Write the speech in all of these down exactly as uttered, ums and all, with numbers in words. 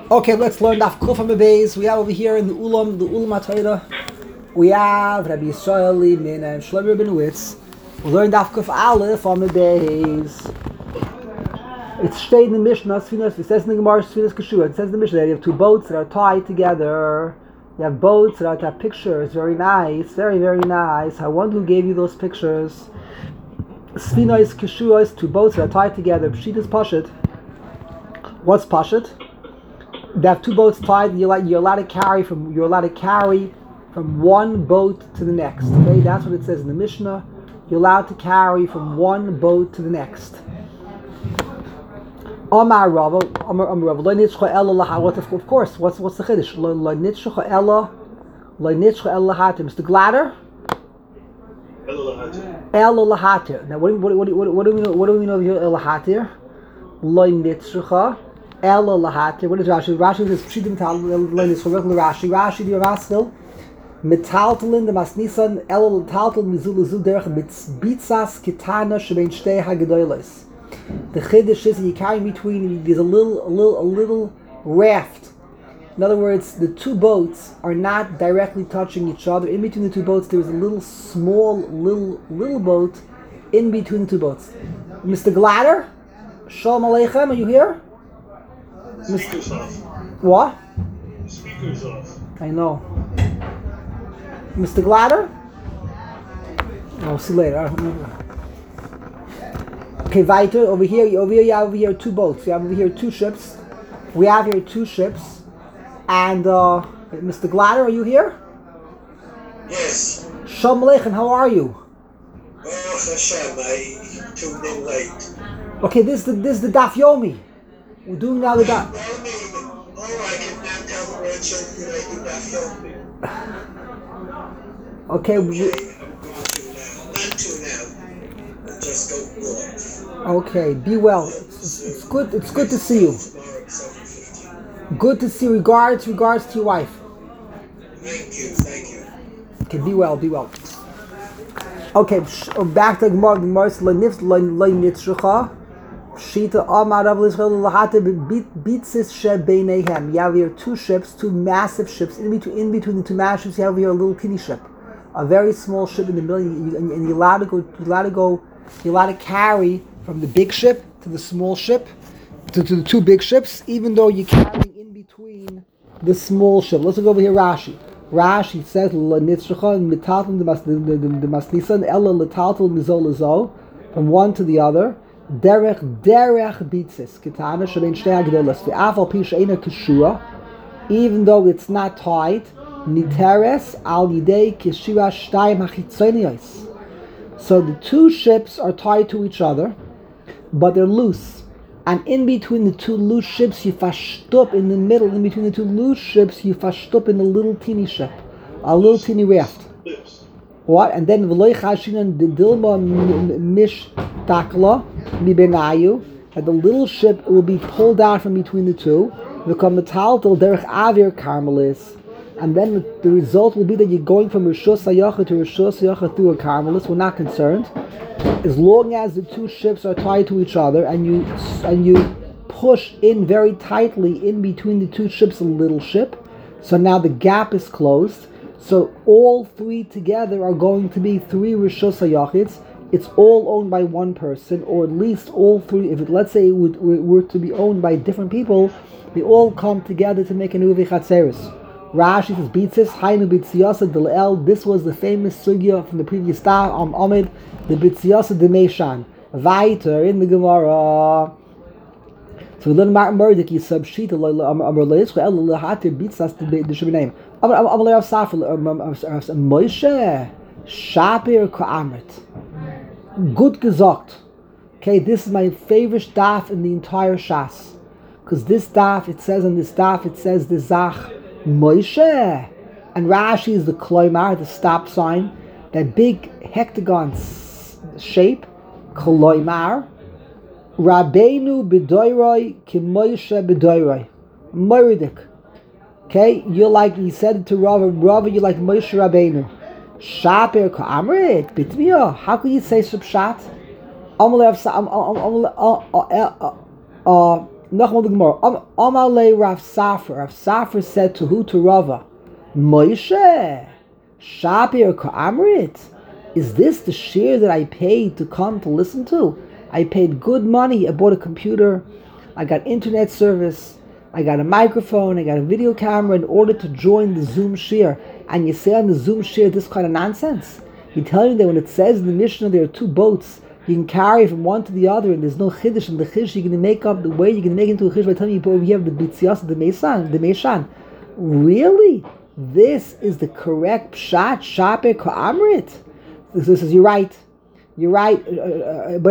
Okay, let's learn Daf Kuf Beis. We have over here in the Ulam, the Ulam HaTorah, we have Rabbi Yisrael Liebman and Shlomo Rabinowitz. We learn Daf Kuf Aleph on the Beis. It's stayed in the Mishnah, it says in the Gemara, Sfinas Keshua, it says in the Mishnah that you have two boats that are tied together. You have boats that have pictures, very nice, very, very nice. I wonder who gave you those pictures. Sfinas Keshua is two boats that are tied together. Pshit is Pashat. What's Pashat? They have two boats tied. You're, like, you're allowed to carry from you're allowed to carry from one boat to the next. Okay, that's what it says in the Mishnah. You're allowed to carry from one boat to the next. Amar Rava, Amar Rava, lo nitzcha ella lahatim. Of course, what's what's the chiddush? Lo nitzcha ella, lo nitzcha ella lahatim. Mister Glatter. Ella lahatim. Now, what what what what do we know? What do we know of ella lahatim? Lo nitzcha. Ella lahatir. What is Rashi? Rashi says pshitim tal Rashi. Rashi the Raskil metaltalin the masnisan ella taltal mizul mizul derech bitzas kitana shebein shtei hagedolos. The chiddush is you carry between. There's a little, a little, a little raft. In other words, the two boats are not directly touching each other. In between the two boats, there is a little small, little, little boat in between the two boats. Mister Glatter, Shalom Aleichem, are you here? Speakers off. What? Speakers off. I know. Mister Glatter? I'll see you later. Okay, weiter. Over here, over here, you have over here two boats. You have over here two ships. We have here two ships. And, uh, Mister Glatter, are you here? Yes. Shalom Aleichem, how are you? Oh, Hashem, I tuned in late. Okay, this is the, this is the Daf Yomi. We're doing now the Daf. Oh, I can now tell the grandchildren that I do Daf Yomi. Okay, we, Okay, I'm going to now. Not to now. I'll just go off. okay, be well. It's, it's good. It's good to see you. Tomorrow at seven fifteen. Good to see you. Regards, regards to your wife. Thank you, thank you. Okay, be well, be well. Okay, back to Gemara. Gemara says, "Lo nitzrucha." Shita Amar Rav Yisrael lahatim bitzis shebeinehem. You have here two ships, two massive ships. In between, in between the two massive ships, you have here a little teeny ship, a very small ship in the middle. And, you, and you're allowed to go. You're allowed to go. You're allowed to carry from the big ship to the small ship, to, to the two big ships, even though you're carrying in between the small ship. Let's go over here. Rashi. Rashi says lanitzracha mitaltal the masnisan ella letaltal mizol from one to the other. Derech derech bitzis kitana shebein shtei hagedolos ve'afal pi she'ena keshua, even though it's not tied, niteres al yidei keshua shtayim hachitzonios. So the two ships are tied to each other, but they're loose. And in between the two loose ships, you fashtup in the middle. In between the two loose ships, you fashtup in a little teeny ship, a little teeny raft. What? And then v'loy chashinan the dilma mish takla mibenayu, and the little ship will be pulled out from between the two. Become metaltal derech avir carmelis, and then the, the result will be that you're going from Rishus Hayacha to Rishus Hayacha through a carmelis. We're not concerned, as long as the two ships are tied to each other, and you and you push in very tightly in between the two ships, a little ship. So now the gap is closed. So all three together are going to be three Rishus Hayachids. It's all owned by one person, or at least all three. If it, let's say it would, were to be owned by different people, they all come together to make a Uvi Chatzeris. Rashi says, Bitzis, Hainu Bitziyasa Dil'el. This was the famous sugya from the previous Daf, Am Amid, the Bitziyasa Demeshan. Weiter in the Gemara. So we learn Martin Murdoch, he subshita, Amar Leischa, El Lahatir Bitzas, the Shebenaim. Amar Amar Rav Safra, Moshe, Shapir Ka'amrit. Good gesagt. Okay, this is my favorite daf in the entire Shas. Because this daf, it says on this daf, it says the Zach Moshe. And Rashi is the Kloimar, the stop sign. That big hectagon shape, Kloimar. Rabbeinu b'doiroi ki Moshe b'doiroi. Moridik. Okay, you're like, he said it to Rava, Rava, you're like Moshe Rabbeinu. Shaper ka'amrit bitmiya. How could you say subshat? Nachmal the Gemara. Am- Amalei Rav Safra. Rav Safra said to who? To Rava. Moshe, Shapir Ka'amrit. Is this the share that I paid to come to listen to? I paid good money. I bought a computer. I got internet service. I got a microphone. I got a video camera in order to join the Zoom share. And you say on the Zoom share this kind of nonsense? You tell me that when it says in the Mishnah there are two boats, you can carry from one to the other, and there's no chiddush. And the chiddush you're going to make up the way you're going to make it into a chiddush by telling you you have the bitzias, the mesan, the meshan. Really? This is the correct pshat, shaper ka'amrit. This is, you're right. You're right. It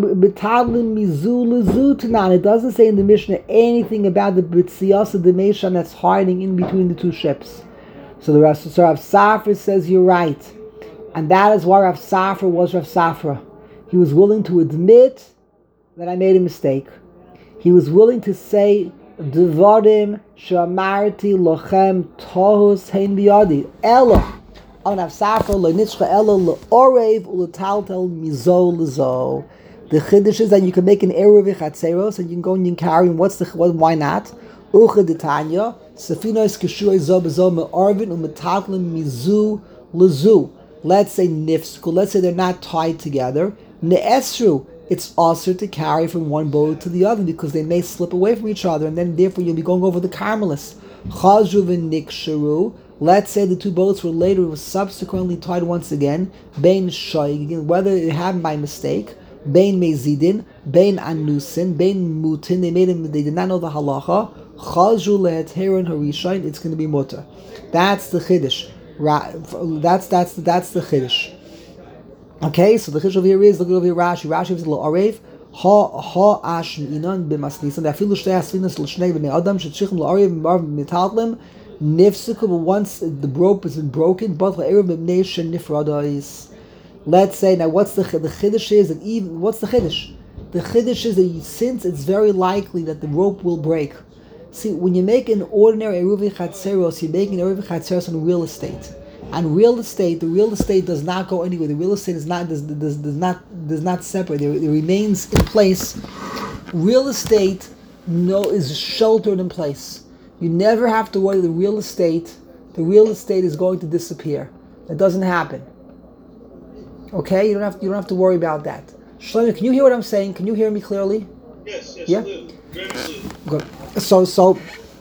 doesn't say in the Mishnah anything about the bitzias of the meshan that's hiding in between the two ships. So the Rav, so Rav Safra says you're right. And that is why Rav Safra was Rav Safra. He was willing to admit that I made a mistake. He was willing to say, Devarim shamarti lochem tohus hein biyadi. Ella. On Rav Safra lo nitzcha ella le'orev u'letaltel mizo lezo. The chiddush is that you can make an eruv v'chatzeros and you can go and you can carry. And what's the what, why not? Ucha detanya safinos keshuay zo bezo me'arvin u'metaltel mizu lezu. Let's say nifsku. Let's say they're not tied together. Ne'esru. It's also to carry from one boat to the other because they may slip away from each other, and then therefore you'll be going over the Carmelis. Chazru v'niksharu. Let's say the two boats were later were subsequently tied once again. Bein shoyig, whether it happened by mistake. Bein mezidin, bein anusin, bein mutin. They made him. They did not know the halacha. Chazru leheterin harishayin. It's going to be mutter. That's the chiddush. That's that's that's the chiddush. Okay, so the chiddush over here is, look over here, Rashi. Rashi is lo arev ha ha ash inan b'masnisan. Afilu shtei asfinas l'shnei b'nei adam shetzichem lo arev marv mitaltlem nifsiku. But once the rope has been broken, but la'erev b'nei shenifradais. Let's say now, what's the the chiddush is that even what's the chiddush? The chiddush is that you, since it's very likely that the rope will break. See, when you make an ordinary eruv chatzeros, you're making an eruv chatzeros on real estate. And real estate, the real estate does not go anywhere. The real estate is not does, does, does not does not separate. It, it remains in place. Real estate no is sheltered in place. You never have to worry the real estate. The real estate is going to disappear. That doesn't happen. Okay, you don't have you don't have to worry about that. Shlomo, can you hear what I'm saying? Can you hear me clearly? Yes, yes, Yeah. Very clear. Good. So so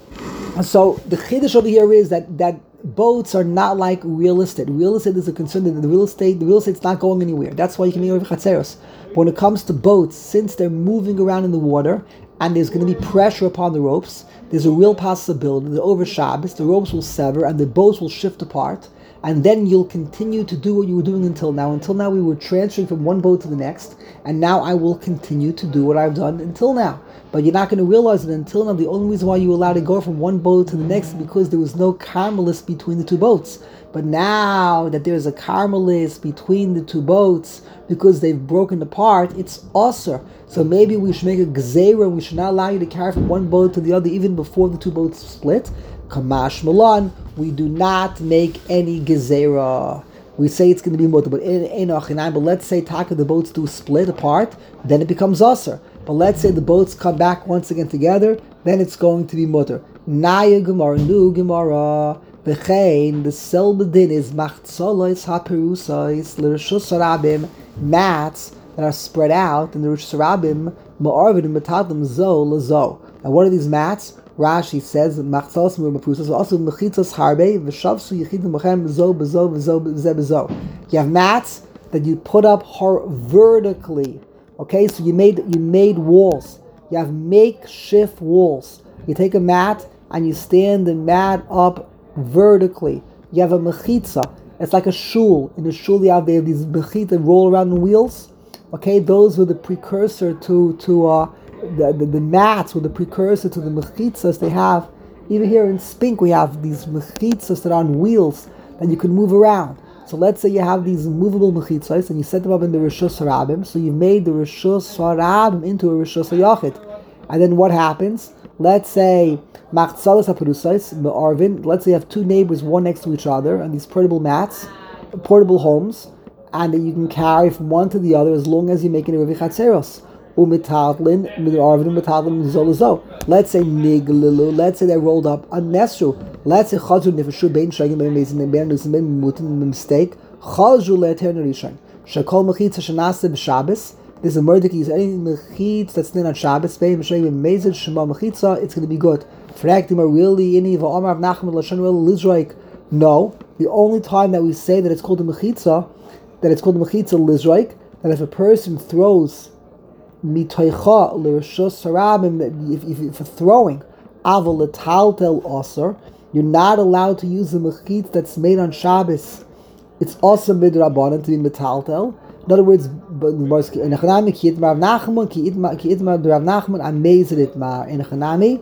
so the chiddush over here is that that. Boats are not like real estate. Real estate is a concern that the real estate, the real estate's not going anywhere. That's why you can make over chatzeros. But when it comes to boats, since they're moving around in the water and there's going to be pressure upon the ropes, there's a real possibility that over Shabbos the ropes will sever and the boats will shift apart, and then you'll continue to do what you were doing until now. Until now we were transferring from one boat to the next, and now I will continue to do what I've done until now. But you're not going to realize that until now the only reason why you were allowed to go from one boat to the next is because there was no Carmelis between the two boats. But now that there's a Carmelis between the two boats, because they've broken apart, it's usher. So maybe we should make a gzeira, we should not allow you to carry from one boat to the other even before the two boats split. Kamash Milan, we do not make any gzeira. We say it's going to be mutter, but in Achinayim, but let's say taka the boats do split apart, then it becomes usher. But let's say the boats come back once again together, then it's going to be mutter. Naya Gemara, new Gemara, v'chein, the selbedin is machzolos haperusais, l'reshus harabim, mats that are spread out in the reshus harabim, ma'arvid and metadlim zo lazo. Now what are these mats? Rashi says machzolos merupusas, also mechitzos harbe, v'shavsu yechidim mochem zo bezo bezo bezo bezo. You have mats that you put up hor- vertically. Okay, so you made you made walls. You have makeshift walls. You take a mat and you stand the mat up vertically. You have a mechitza. It's like a shul. In a shul, you have, they have these mechitza that roll around in wheels. Okay, those were the precursor to to uh, the, the the mats were the precursor to the mechitzas they have. Even here in Spink, we have these mechitzas that are on wheels that you can move around. So let's say you have these movable mechitzos and you set them up in the Reshus Harabim. So you made the Reshus Harabim into a Reshus Hayachid. And then what happens? Let's say Machzalas HaPerusais, Me'arvin. Let's say you have two neighbors, one next to each other, and these portable mats, portable homes, and that you can carry from one to the other as long as you make it a Revi Chatzeros. u'mitalin midarvin u'mitalin zolazo. Let's say niglalu. Let's say they rolled up unnecessary. Let's say chazru nefeshu bein shagim bein mezin bein nusin bein mutin mistake. Chazru le'eter nerishan. Shakol mechitza shenase b'Shabbos. There's a murder case. Any mechitz that's in on Shabbos, bein mishayim bein mezin shema mechitza. It's going to be good. Fraktima really any va'amar Nachman lashon lizraik. No, the only time that we say that it's called a mechitza, that it's called a mechitza lizraik, that if a person throws mitoicha l'rishus harabim, if, if, if for throwing aval l'taltel osir, you're not allowed to use the mechitz that's made on Shabbos. It's also midrabanan to be metaltel. In other words, in Echanami ki itmar Nachman ki itmar Rav Nachman amazed itmar in Echanami.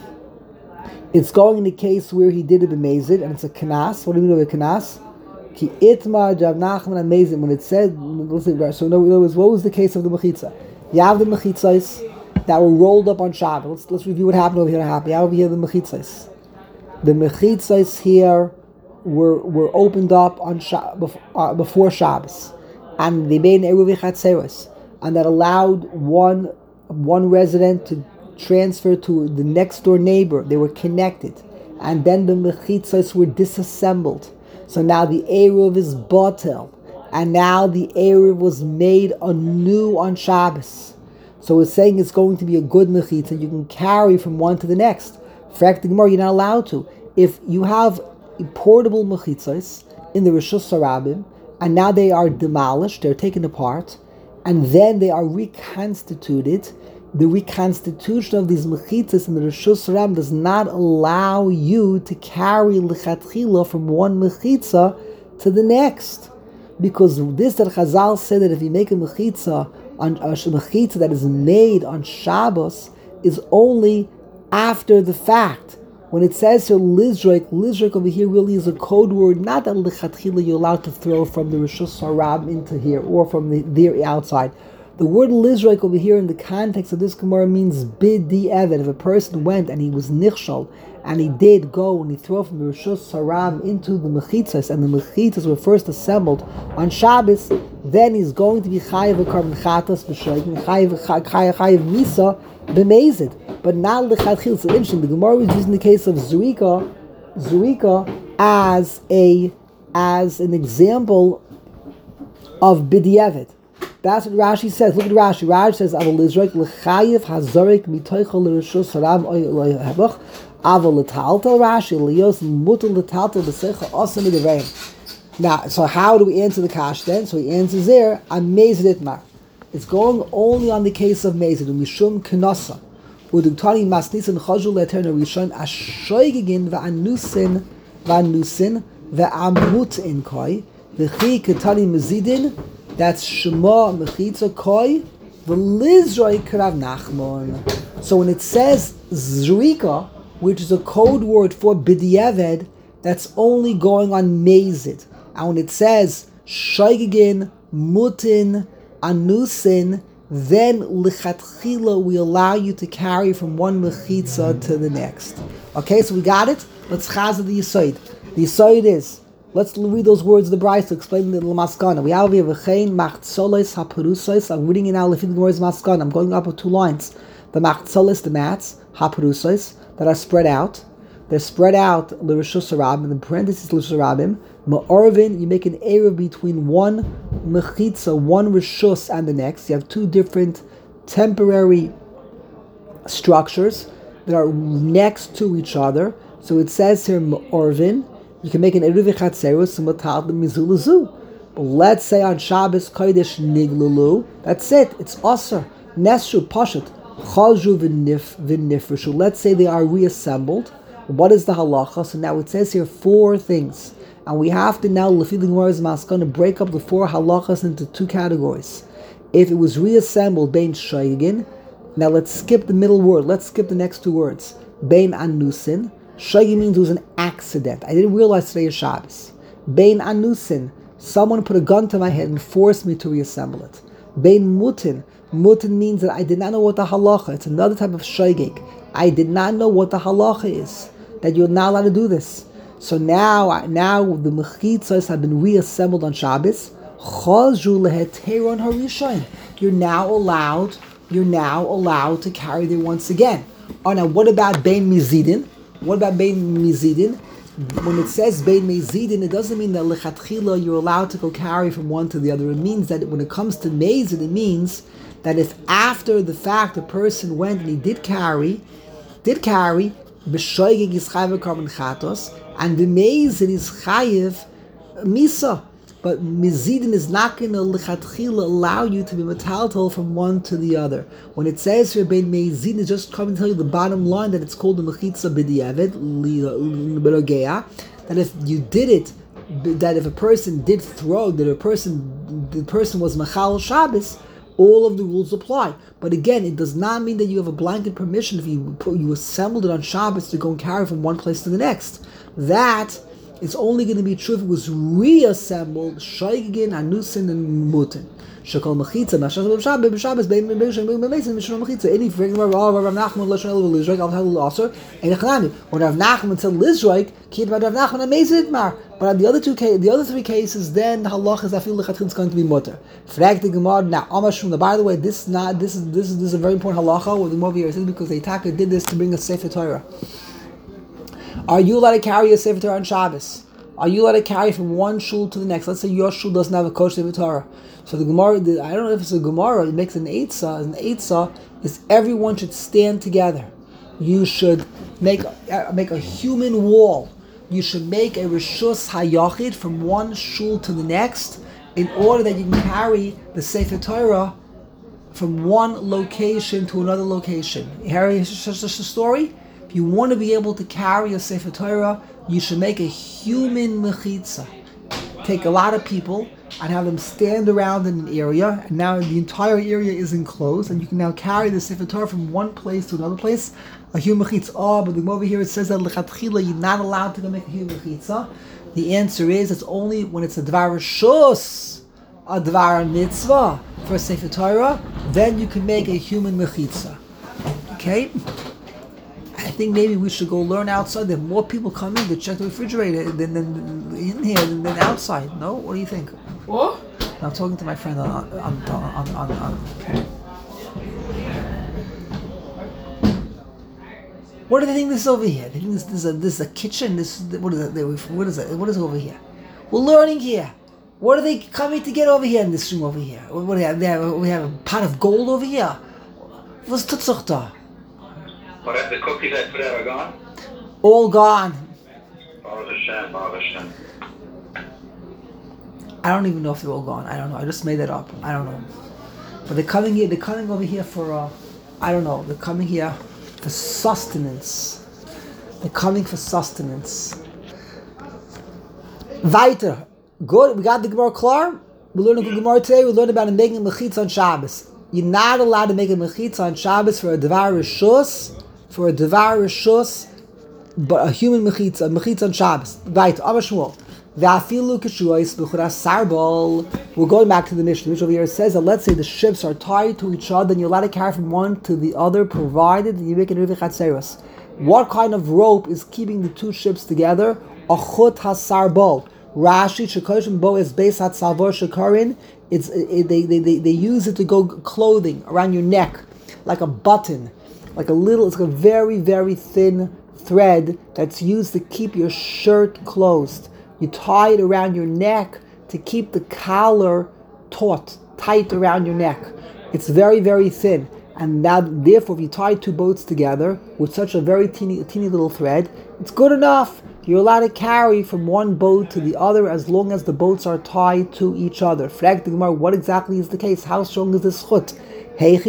It's going in the case where he did it b'mezid, and it's a kanas. What do you mean by kanas? Ki itmar Rav Nachman amazed. When it said, so in other words, what was the case of the mechitza? You have the mechitzas that were rolled up on Shabbos. Let's, let's review what happened over here. You have over here the mechitzas. The mechitzas here were were opened up on Shab- uh, before Shabbos, and they made an eruv chatzeros, and that allowed one one resident to transfer to the next door neighbor. They were connected, and then the mechitzos were disassembled. So now the eruv is batel, and now the eruv was made anew on Shabbos. So it's saying it's going to be a good mechitza. You can carry from one to the next. Fact the Gemara, you're not allowed to. If you have portable mechitzos in the Rishus Harabim, and now they are demolished, they're taken apart, and then they are reconstituted, the reconstitution of these mechitzos in the Rishus Harabim does not allow you to carry lechatchila from one mechitza to the next. Because this that Chazal said that if you make a mechitza, on a mechitza that is made on Shabbos, is only after the fact. When it says here lizrak, lizrak over here really is a code word, not that lechatchila you're allowed to throw from the Rishus Harabim into here or from the there outside. The word lizrak over here in the context of this Gemara means bidi evet. If a person went and he was nichshal, and he did go and he threw from the Rishus Harabim into the mechitzas, and the mechitzas were first assembled on Shabbos, then he's going to be chayiv a carbon chatas b'shoigin, chayiv chayiv misa b'mezid. But not lechatchil. So interesting. The Gemara was using the case of zurika, zurika as a as an example of b'di'evet. That's what Rashi says. Look at Rashi. Rashi says, "Aval lizrak lechayiv hazorik mitoichol l'rishus haram oy hebach aval letaltel Rashi liyos mutal letaltel b'secha osam midareim." Now, so how do we answer the kash then? So he answers there, "Amazed itmar." It's going only on the case of mezid mishum kenasa. Udugtani masnisin chazul le'eterna rishon ashoigigin va'anusin va'anusin va'amut koi v'chi ketani mezidin. That's Shema Mechitza Koi V'Lizroi K'Rav Nachman. So when it says Zrika, which is a code word for B'di'eved, that's only going on Mezid. And when it says Shaygigin, Mutin, Anusin, then Lichatchila we allow you to carry from one Mechitza to the next. Okay, so we got it? Let's chazah the Yisoid. The Yisoid is, let's read those words of the Bryce to explain the Maskana. We have here v'chein machtzoles haperusos. I'm reading it now. Lefid Gemara's Maskana. I'm going up with two lines. The machtzoles, the mats, haperusos that are spread out. They're spread out. L'rishus harabim. In the parentheses, l'rishus harabim. Ma'orvin. You make an eruv between one mechitza, one rishus, and the next. You have two different temporary structures that are next to each other. So it says here ma'orvin. You can make an eruv chatzeros and matal the mizulazu. But let's say on Shabbos kodesh niglulu. That's it. It's aser nesru pashat chazru v'nif v'nifreshu. Let's say they are reassembled. What is the halacha? So now it says here four things, and we have to now lefid the Gemara's maskana break up the four halachas into two categories. If it was reassembled, bein shaygin. Now let's skip the middle word. Let's skip the next two words. Bein anusin. Shagi means it was an accident. I didn't realize today is Shabbos. Bein anusin. Someone put a gun to my head and forced me to reassemble it. Bein mutin. Mutin means that I did not know what the halacha. It's another type of shagig. I did not know what the halacha is. That you're not allowed to do this. So now, now the mechitzos have been reassembled on Shabbos. Chazru leheteron harishayin. You're now allowed you're now allowed to carry there once again. Oh, now what about Bein Mizidin? What about Bein Mizidin? When it says Bein Mezidin, it doesn't mean that lechatchila you're allowed to go carry from one to the other. It means that when it comes to Mezid, it means that if after the fact the person went and he did carry, did carry, b'shoigig is chayiv carbon chatos, and the Mezid is chayiv misa. But Mizidin is not going to lechatchila allow you to be metaltal from one to the other. When it says here Bein Mezidin, it's just coming to tell you the bottom line that it's called the mechitza b'diavad l'berogea. That if you did it, that if a person did throw, that a person, the person was machal Shabbos, all of the rules apply. But again, it does not mean that you have a blanket permission if you put, you assembled it on Shabbos to go and carry from one place to the next. That it's only going to be true if it was reassembled, shaygin, anusin, and mutin. Shekol mechitza, mashach b'shabbos, b'shabbos, bein b'shabbos, bein b'meitzin, mishron mechitza. Any freaking Rav, oh, Rav Nachman, lashon el v'lizroik, al ha'lu l'asor, ein echanami. When Rav Nachman said lizroik, kid by Rav Nachman, amazing itmar. But on the other two cases, the other three cases, then the halach is afil lechatchil is going to be mutter. Frag the Gemara, now, amashum, by the way, this is not, this is, this is, this is a very important halacha, what the Gemara here says, because the Itaka did this to bring a Sefer Torah. Are you allowed to carry a Sefer Torah on Shabbos? Are you allowed to carry from one shul to the next? Let's say your shul doesn't have a kosher Sefer Torah. So the Gemara, the, I don't know if it's a Gemara, it makes an eitzah. An eitzah is everyone should stand together. You should make, uh, make a human wall. You should make a Rishus Hayachid from one shul to the next in order that you can carry the Sefer Torah from one location to another location. Harry, such a story? If you want to be able to carry a Sefer Torah, you should make a human mechitza. Take a lot of people and have them stand around in an area, and now the entire area is enclosed, and you can now carry the Sefer Torah from one place to another place. A human mechitza. Oh, but over here it says that lechatchila you're not allowed to go make a human mechitza. The answer is it's only when it's a dvar shus, a dvar mitzvah for a Sefer Torah, then you can make a human mechitza. Okay. I think maybe we should go learn outside. There are more people coming to check the refrigerator than, than in here than, than outside. No? What do you think? What? I'm talking to my friend on on on on. on. Okay. What do they think this is over here? They think this, this is a this is a kitchen. This what is it? What is it? What is over here? We're learning here. What are they coming to get over here in this room over here? What do we have? We have, we have a pot of gold over here. What's tutzuch da? What have the cookies I put out are gone? All gone. Baruch Hashem, Baruch Hashem. I don't even know if they're all gone. I don't know. I just made that up. I don't know. But they're coming here. They're coming over here for. Uh, I don't know. They're coming here for sustenance. They're coming for sustenance. Weiter. Good. We got the Gemara klar. We learned a good Gemara today. We learned about making a mechitza on Shabbos. You're not allowed to make a mechitza on Shabbos for a devar rishus. For a devar rishus, but a human mechitza, a mechitza on Shabbos. Right, Amar Shmuel. V'afilu kishuos b'churas sarbol. We're going back to the Mishnah, which over here says that let's say the ships are tied to each other, and you're allowed to carry from one to the other, provided that you make it rivich hatzeros. What kind of rope is keeping the two ships together? A chut hasarbol. Rashi shekoshim bo is beis hatzalvor shekarin. It's it, they, they they they use it to go clothing around your neck, like a button, like a little. It's a very very thin thread that's used to keep your shirt closed. You tie it around your neck to keep the collar taut, tight around your neck. It's very very thin, and now therefore, if you tie two boats together with such a very teeny teeny little thread, it's good enough. You're allowed to carry from one boat to the other as long as the boats are tied to each other. Frag the Gemara, what exactly is the case? How strong is this chut? If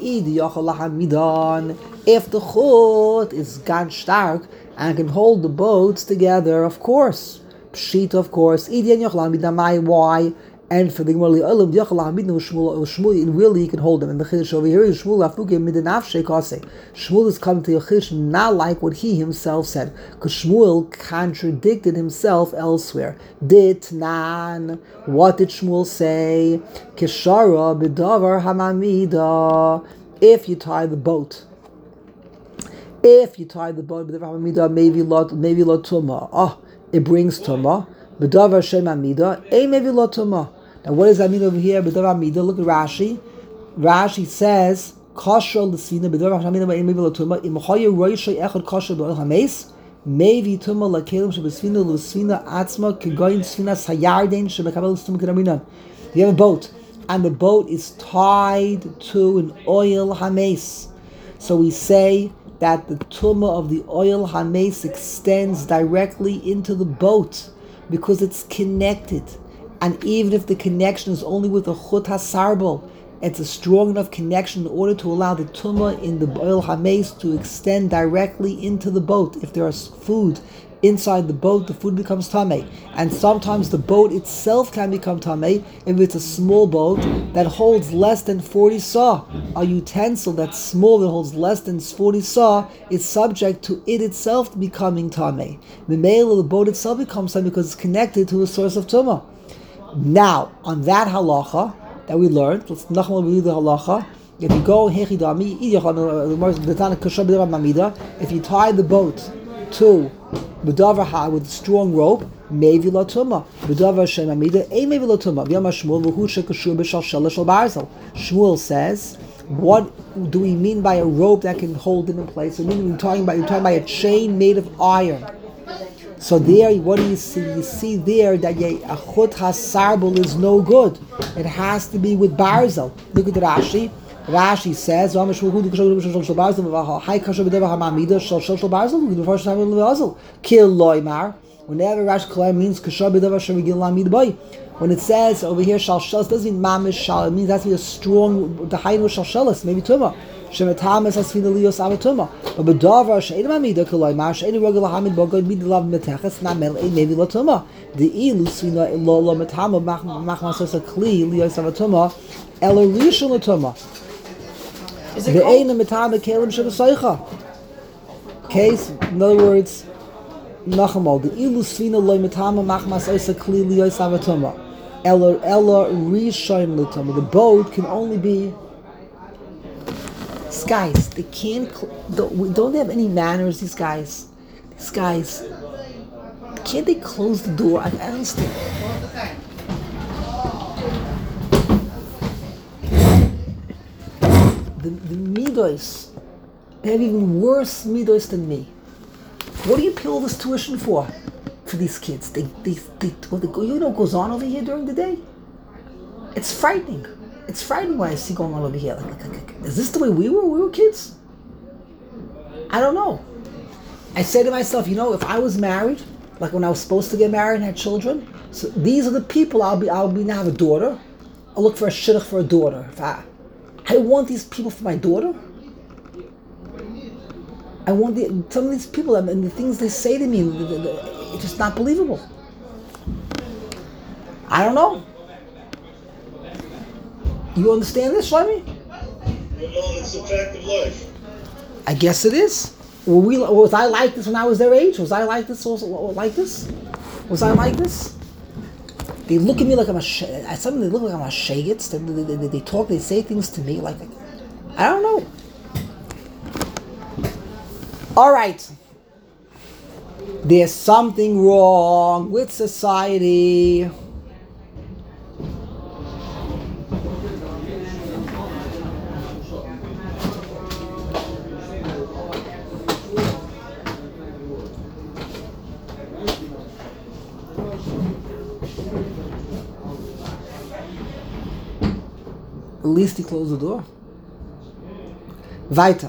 the chut is ganz stark and can hold the boats together, of course. Pshita, of course. Why? And for the Gemara, really you can hold them. And the Chiddush over here is Shmuel is coming to Yochish not like what he himself said, because Shmuel contradicted himself elsewhere. Ditnan, what did Shmuel say? Kishara b'davar hamamida. If you tie the boat, if you tie the boat b'davar hamamida, maybe lot, maybe lot tuma. Oh, it brings tuma. B'davar shem amida, a maybe lot tuma. Now, what does that mean over here? Look at Rashi. Rashi says Kosher l'svina b'davar hamina ba'im mevi l'tumah. Im choye roishay echad kosher b'oil hameis. Mevi tumah l'kelim sheb'svina l'svina atzma kegoyin svina sayarden sheb'kabel l'stumah kedaminan. You have a boat, and the boat is tied to an oil hameis. So we say that the tumah of the oil hameis extends directly into the boat because it's connected. And even if the connection is only with a chut hasarbel, it's a strong enough connection in order to allow the tumah in the oil hameis to extend directly into the boat. If there is food inside the boat, the food becomes tameh. And sometimes the boat itself can become tameh if it's a small boat that holds less than forty saw. A utensil that's small that holds less than forty saw is subject to it itself becoming tameh. The male of the boat itself becomes tameh because it's connected to a source of tumah. Now, on that halacha that we learned, let's nachmal read the halacha. If you go hechidami, if you tie the boat to B'davar ha with a strong rope, maybe la tuma. B'davar shem amida, a maybe la tuma. V'yama Shmuel v'hu shekashur b'shal shel shel barzel. Shmuel says, what do we mean by a rope that can hold it in place? So meaning we're talking about you're talking about a chain made of iron. So there, what do you see? You see there that a chut hasarbel is no good. It has to be with barzel. Look at the Rashi. Rashi says, Kill loymar. Whenever Rashi Kalai means when it says over here shalshelis, doesn't mean mamish shal. It means it has to be a strong. The height was shalshelis, maybe tumah. Shematamas has been the lios avatuma. But bedavar she'edim amida koloymar she'edim regular hamid bogod mid lav meteches na mel maybe latuma. The ilu svina ilolo metama machmasos a kli lios avatuma elo rishon latuma. The aina metama kelim shebasaycha. Case, in other words, nachamal the ilu svina loy metama machmasos a kli lios avatuma. Elo elo rishon latuma. The boat can only be. These guys, they can't, don't, don't they have any manners, these guys? These guys, can't they close the door? I, I don't understand. The, the midos, they have even worse midos than me. What do you pay all this tuition for? For these kids? They, they, they, what they, you know what goes on over here during the day? It's frightening. It's frightening what I see going on over here. Like, like, like, is this the way we were? We were kids? I don't know. I say to myself, you know, if I was married, like when I was supposed to get married and had children, so these are the people I'll be. I'll be now have a daughter. I'll look for a shidduch for a daughter. If I, I want these people for my daughter. I want the, some of these people and the things they say to me. The, the, the, it's just not believable. I don't know. You understand this, Shlomi? Well, it's a fact of life. I guess it is. Were we, was I like this when I was their age? Was I like this also, like this? Was I like this? They look at me like I'm a sh- suddenly they look like I'm a shagets. They, they, they, they talk, they say things to me like, I don't know. All right. There's something wrong with society. At least he closed the door. Weiter.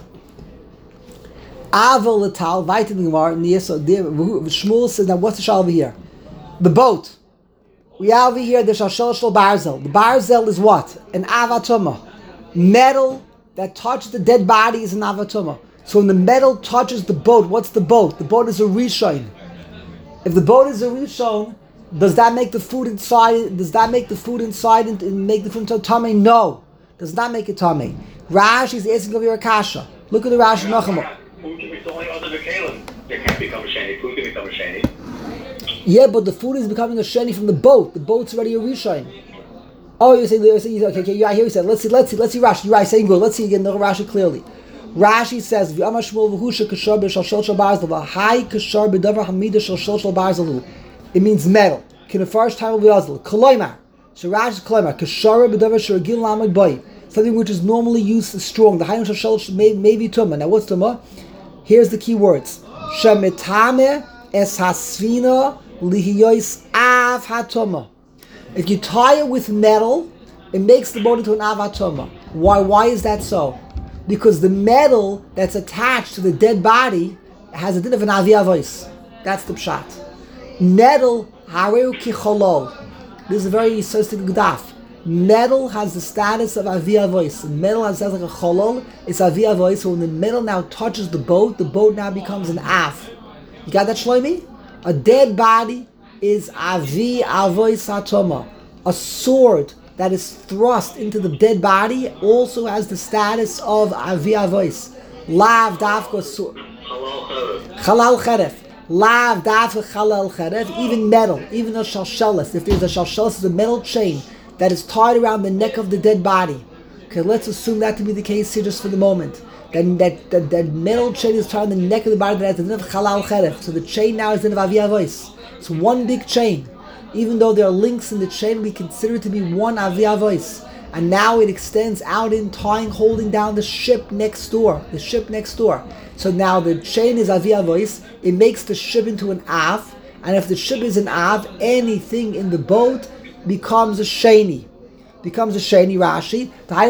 Aval letal, weiter in the Gemara, Shmuel says, now what's the shal over here? The boat. We have over here the shal shal barzel. The barzel is what? An avatuma. Metal that touches the dead body is an avatuma. So when the metal touches the boat, what's the boat? The boat is a rishon. If the boat is a rishon, does that make the food inside? Does that make the food inside and, and make the food into tamei? No, does not make it tamei. Rashi is asking of your kasha. Look at the Rashi Nachama. Food can be only under the kalim. They can't become a sheni. Food can become a sheni. Yeah, but the food is becoming a sheni from the boat. The boat's already a rishon. Oh, you're saying, you're saying okay, okay, yeah, here he said. Let's see, let's see, let's see Rashi. You're right, saying good. Let's see again the Rashi clearly. Rashi says, "V'amar Shmuel v'husha kashar b'shal shel shel barzel v'hai kashar b'davar hamida shel shel shel barzel." It means metal. Can the first time of the Koloimar. So Rashi is Koloimar. Kashara b'davar shuragil lamad boy. something which is normally used as strong. The Hayim Shalosh may, may be Tumah. Now what's Tumah? Here's the key words. Shemetame es hasvina lihiyois av hatoma. If you tie it with metal, it makes the boat into an av hatoma. Why? Why is that so? Because the metal that's attached to the dead body has a din of an avi avois. That's the pshat. Metal hareu ki cholol. This is a very sophisticated gdaf. Metal has the status of avi avois. Metal has like a cholol. It's avi avois. So when the metal now touches the boat, the boat now becomes an av. You got that, Shlomi? A dead body is avi avois hatoma. A sword that is thrust into the dead body also has the status of avi avois. Lav dafka sword. Halal cheref. Lav dafka halal cheref. Even metal, even a shalshelis. If there's a shalshelis, it's a metal chain that is tied around the neck of the dead body. Okay, let's assume that to be the case here just for the moment. Then that, that, that metal chain is tied around the neck of the body that has the din of halal cheref. So the chain now is the din of avi avois. It's one big chain. Even though there are links in the chain, we consider it to be one avi avois. And now it extends out in tying, holding down the ship next door. The ship next door. So now the chain is avi avois. It makes the ship into an av. And if the ship is an av, anything in the boat becomes a sheni. Becomes a sheni, Rashi.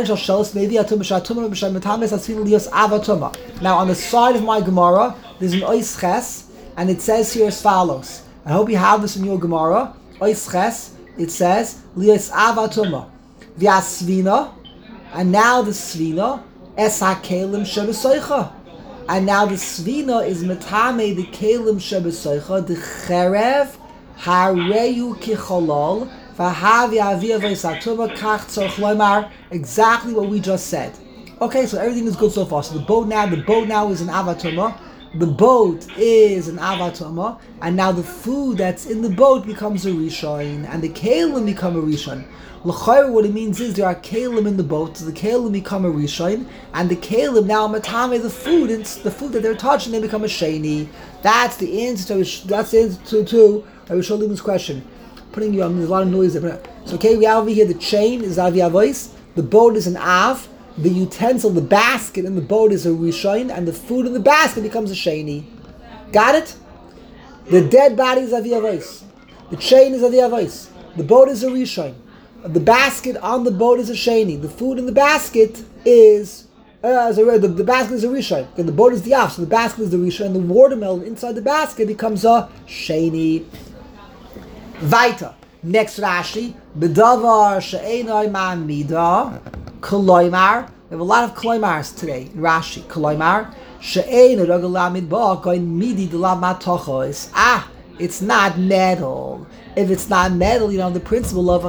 Now on the side of my Gemara, there's an ois ches, and it says here as follows. I hope you have this in your Gemara. Ois ches, it says, lios avatuma. V'asvina, and now the svina, es ha-kelim shebesoicha. And now the svina is metame the kelim shebesoicha, the cherev hareyu kicholol, v'havi avi avois hatuma kach tzorch loymar, exactly what we just said. Okay, so everything is good so far. So the boat now, the boat now is an avatuma. The boat is an avatuma, and now the food that's in the boat becomes a rishon, and the kelim become a rishon. L'chayr, what it means is there are kelim in the boat, so the kelim become a rishon, and the kelim now matame the food, and the food that they're touching, they become a sheni. That's the answer to that's the answer to, to Rabbi Shlomo's question. Putting you on, there's a lot of noise there. So okay, we have over here the chain is avi avois, the boat is an av, the utensil, the basket in the boat is a rishon, and the food in the basket becomes a sheni. Got it? The dead body is avi avois. The chain is avi avois. The boat is a rishon. The basket on the boat is a sheni. The food in the basket is uh, the, the, the basket is a rishon. Okay, the boat is the af, so the basket is the rishon, and the watermelon inside the basket becomes a sheni. Vaita. Next Rashi, bedavar she'enoi ma'amida koloimar. We have a lot of koloimars today in Rashi. Koloimar she'enoi ragalamid ba koin midi delav matochos. Ah, it's not metal. If it's not metal, you know the principle of a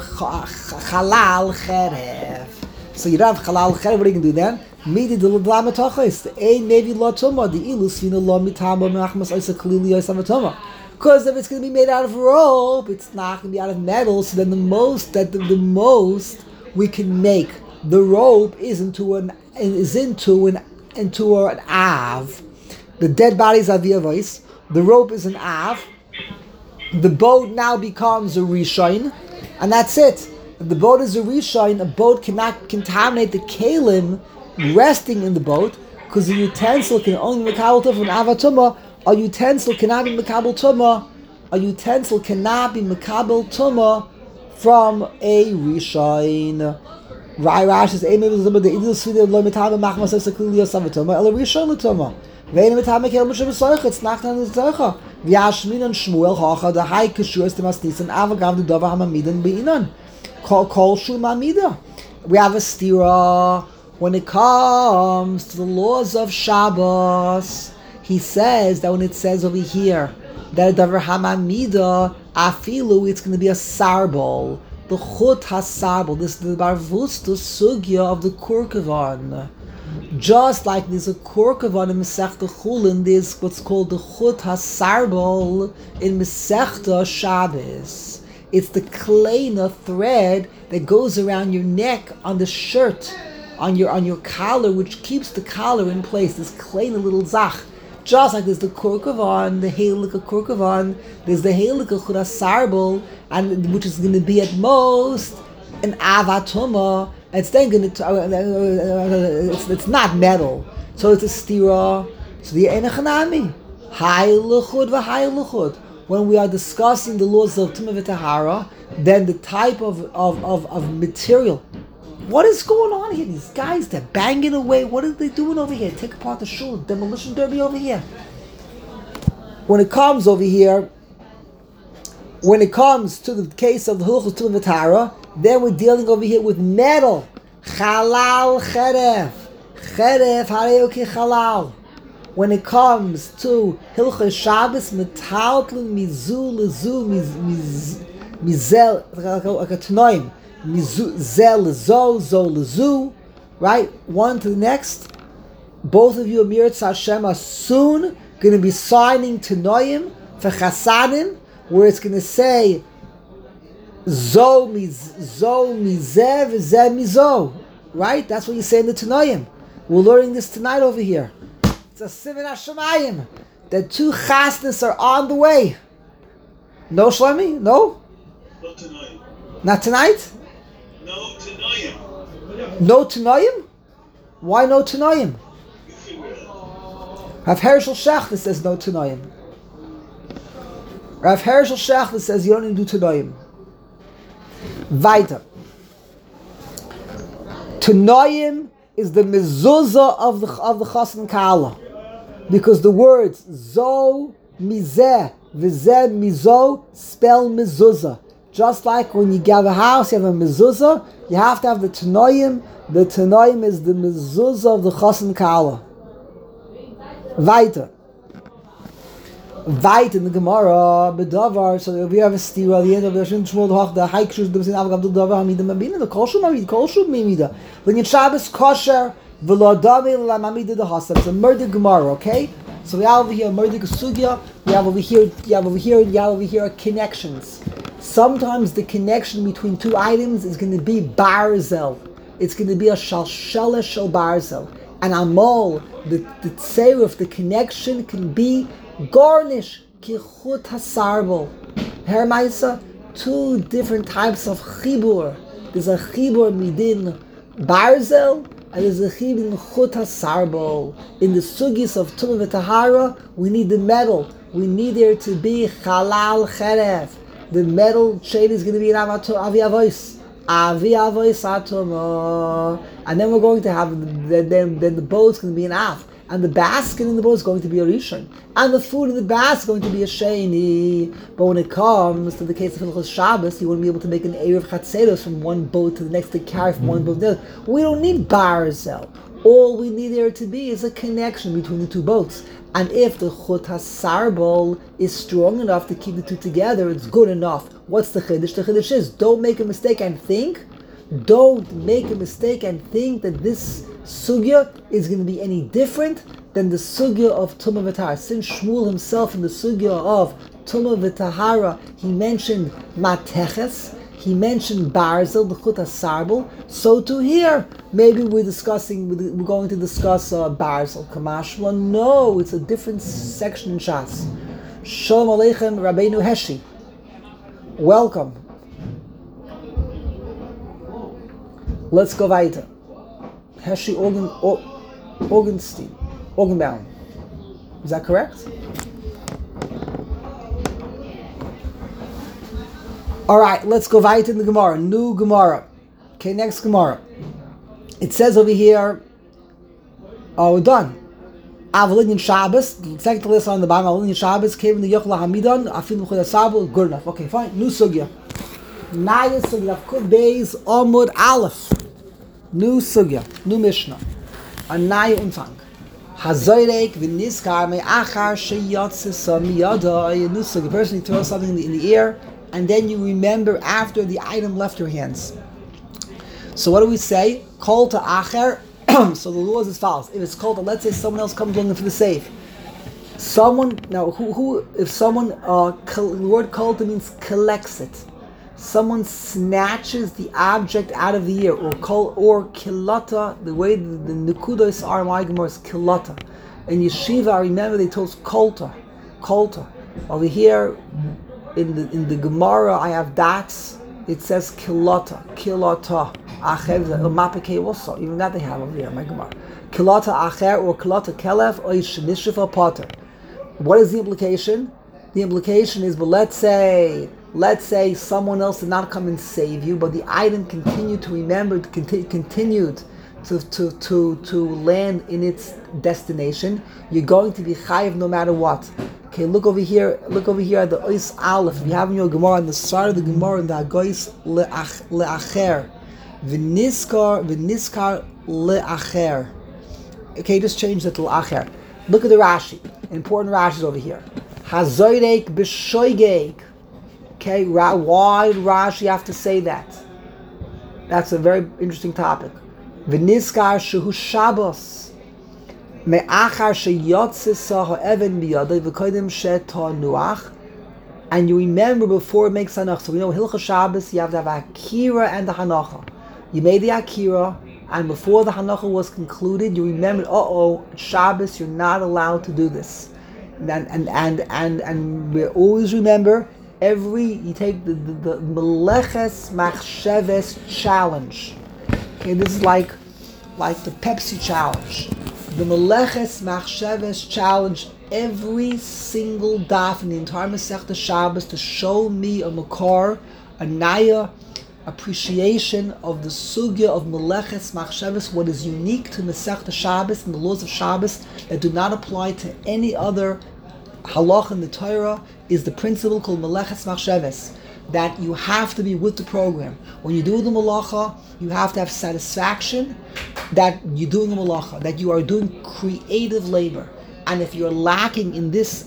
halal cheref. So you don't have halal cheref. What are you gonna do then? Midi delav matochos. Ein maybe lo tuma. The ilus v'ino lo mitama me'achmas oisa kalili oisa matoma. Because if it's going to be made out of rope, it's not going to be out of metal. So then the most that the, the most we can make the rope is into an is into an into an av. The dead body is avi avois. The rope is an av. The boat now becomes a rishon, and that's it. If the boat is a rishon, a boat cannot contaminate the kalim resting in the boat because the utensil can only make out of an avatuma. A utensil cannot be makabel tuma. A utensil cannot be makabel tuma from a rishon. Rai Rash says, "Ein maybe the idul svidei lo mitame machmas esakuli yosavatuma ela rishon letuma. Vein mitame kel mishum soicha. It's not on the soicha. V'yashmin and Shmuel hacha the high kishus the masnisan avagav the dava hamamidan beinan. Kol kol shu mamida. We have a stira when it comes to the laws of Shabbos. He says that when it says over here that davar hamamida afilu, it's going to be a sarbol. The chut hasarbol. This is the barvus, the sugya of the kurkavan. Just like there's a kurkavan in Masechta Chulin, there's what's called the chut hasarbol in Masechta Shabbos. It's the kleina thread that goes around your neck on the shirt, on your on your collar, which keeps the collar in place. This kleina little zach. Just like there's the kurkavan, the halika kurkavan, there's the halika churasarbal, and which is going to be at most an avatuma, It's then going to, it's, it's not metal. So it's a stira. So the enechanami. Hay luchud v'hay luchud. When we are discussing the laws of Tumah v'Tahara, then the type of, of, of, of material. What is going on here? These guys, they're banging away. What are they doing over here? Take apart the shul. Demolition derby over here. When it comes over here, when it comes to the case of the Hilchos Tumah v'Tahara, then we're dealing over here with metal. Chalal cheref. Cheref hareu ki chalal. When it comes to Hilchos Shabbos, metaltlin mizu lezu mizel like a tanoim mizu zel lezo zo lezu, right? One to the next. Both of you, Amirat Hashem, are soon going to be signing tanoim for chasadim, where it's going to say zo miz zo mizev ze mizo, right? That's what you say in the tanoim. We're learning this tonight over here. It's a Sivan Hashemayim. The two chasnas are on the way. No, Shlomi? No? Not tonight. Not tonight? No tonight. No Tanoim? Why no Tanoim? You figure it out. Rav Hershel Shechler says no Tanoim. Rav Hershel Shechler says you don't need to do Tanoim. Weiter. Tanoim is the mezuzah of the of the chassan and kala, because the words zo mizeh v'zeh mizo spell mezuzah. Just like when you have a house, you have a mezuzah, you have to have the tanoim. The tanoim is the mezuzah of the chassan and kala. Weiter. Weit in the Gemara, bedavar. So we have a stira at the end of the Shin Shmuel Hoch. The high kshus the Avgav the davar hamida mabina the kolshu mamid kolshu mimida. When you Shabbos kosher v'lo davi la mamida the hasam. It's a murder Gemara, okay? So we have over here murder sugya. We have over here. You have over here. You have over here connections. Sometimes the connection between two items is going to be barzel. It's going to be a shalshela shel barzel. And amol, the the tzeiruf, the connection can be garnish kichut hasarbol. Hermaisa, two different types of chibur. There's a chibur midin barzel, and there's a chibur in chut hasarbol. In the sugis of Tumah v'Tahara, we need the metal. We need there to be chalal cheref. The metal shade is going to be in avi avois. Avi avois atoma. And then we're going to have, the, then, then the boat's going to be an av. And the basket in the boat is going to be a rishon, and the food in the basket is going to be a sheni. But when it comes to the case of Hilchos Shabbos, you won't be able to make an erev chatzeros from one boat to the next, to carry from one boat to the other. We don't need barzel. All we need there to be is a connection between the two boats. And if the chut hasarbol is strong enough to keep the two together, it's good enough. What's the chiddush? The chiddush is, don't make a mistake and think, don't make a mistake and think that this sugya is going to be any different than the sugya of Tumah v'Tahara. Since Shmuel himself in the sugya of Tumah v'Tahara, he mentioned mateches, he mentioned barzel, the chut hasarbol. So to here, maybe we're discussing, we're going to discuss uh, barzel, kamashma. No, it's a different section in Shas. Shalom aleichem, Rabbeinu Heshi. Welcome. Let's go weiter. Heshi Organ, or, Organstein, Organbaum. Is that correct? All right, let's go weiter in the Gemara. New Gemara. Okay, next Gemara. It says over here, oh, we're done. Avalinian Shabbos, second to list on the bottom, Avalinian Shabbos, came in the Yochla Hamidan, Afim Chudasabo, good enough. Okay, fine. New Sugya. Naya Sugya, Kuf Beis, Amud Aleph. New Sugya, new Mishnah. A Naya Umfang. Hazoirek v'niskar me'achar sheyotze samiyadai. A new Sugya. Person, you throw something in the, in the air, and then you remember after the item left your hands. So what do we say? Kol to acher. So the law is as follows. If it's called, let's say someone else comes looking for the safe. Someone, now who, who if someone, uh, the word kol to means collects it. Someone snatches the object out of the air, or kol, or kilata, the way the, the nekudos are in my Gemara is kilata. In Yeshiva, I remember they told us kolta, kolta. Over here, in the in the Gemara, I have dots. It says kilata, kilata. Acher, Mapike also. Even that they have over here, my Gemara. Kilata Acher or Kilata Kelef or Nishrifa Potter. What is the implication? The implication is, but let's say, let's say someone else did not come and save you, but the item continued to remember, conti- continued to, to, to, to land in its destination. You're going to be chayiv no matter what. Okay, look over here. Look over here at the Ois Aleph. If you have in your Gemara, on the side of the Gemara, in the Agois le'acher, v'niskar v'niskar le'acher. Okay, just change that to le'acher. Look at the Rashi. Important Rashi is over here. Hazoyrek b'shoygeg. Okay, ra- why did Rashi have to say that? That's a very interesting topic. V'niskar shehu Shabbos. Me'achar sheyotzisa ha'even biyadai v'kodim shetanuach. And you remember before it makes hanach. So we know Hilchah Shabbos, you have to have Akira and the Hanacha. You made the Akira, and before the Hanacha was concluded, you remembered, uh-oh, Shabbos, you're not allowed to do this. And and and and, and we always remember, every, you take the, the, the Meleches Machsheves challenge. Okay, this is like, like the Pepsi challenge. The Meleches Machsheves challenge, every single daf in the entire Masechta Shabbos to show me a makar, a naya, appreciation of the sugya of Meleches Machsheves, what is unique to Masechta Shabbos and the laws of Shabbos that do not apply to any other halach in the Torah, is the principle called Meleches Machsheves, that you have to be with the program. When you do the malacha, you have to have satisfaction that you're doing the malacha, that you are doing creative labor. And if you're lacking in this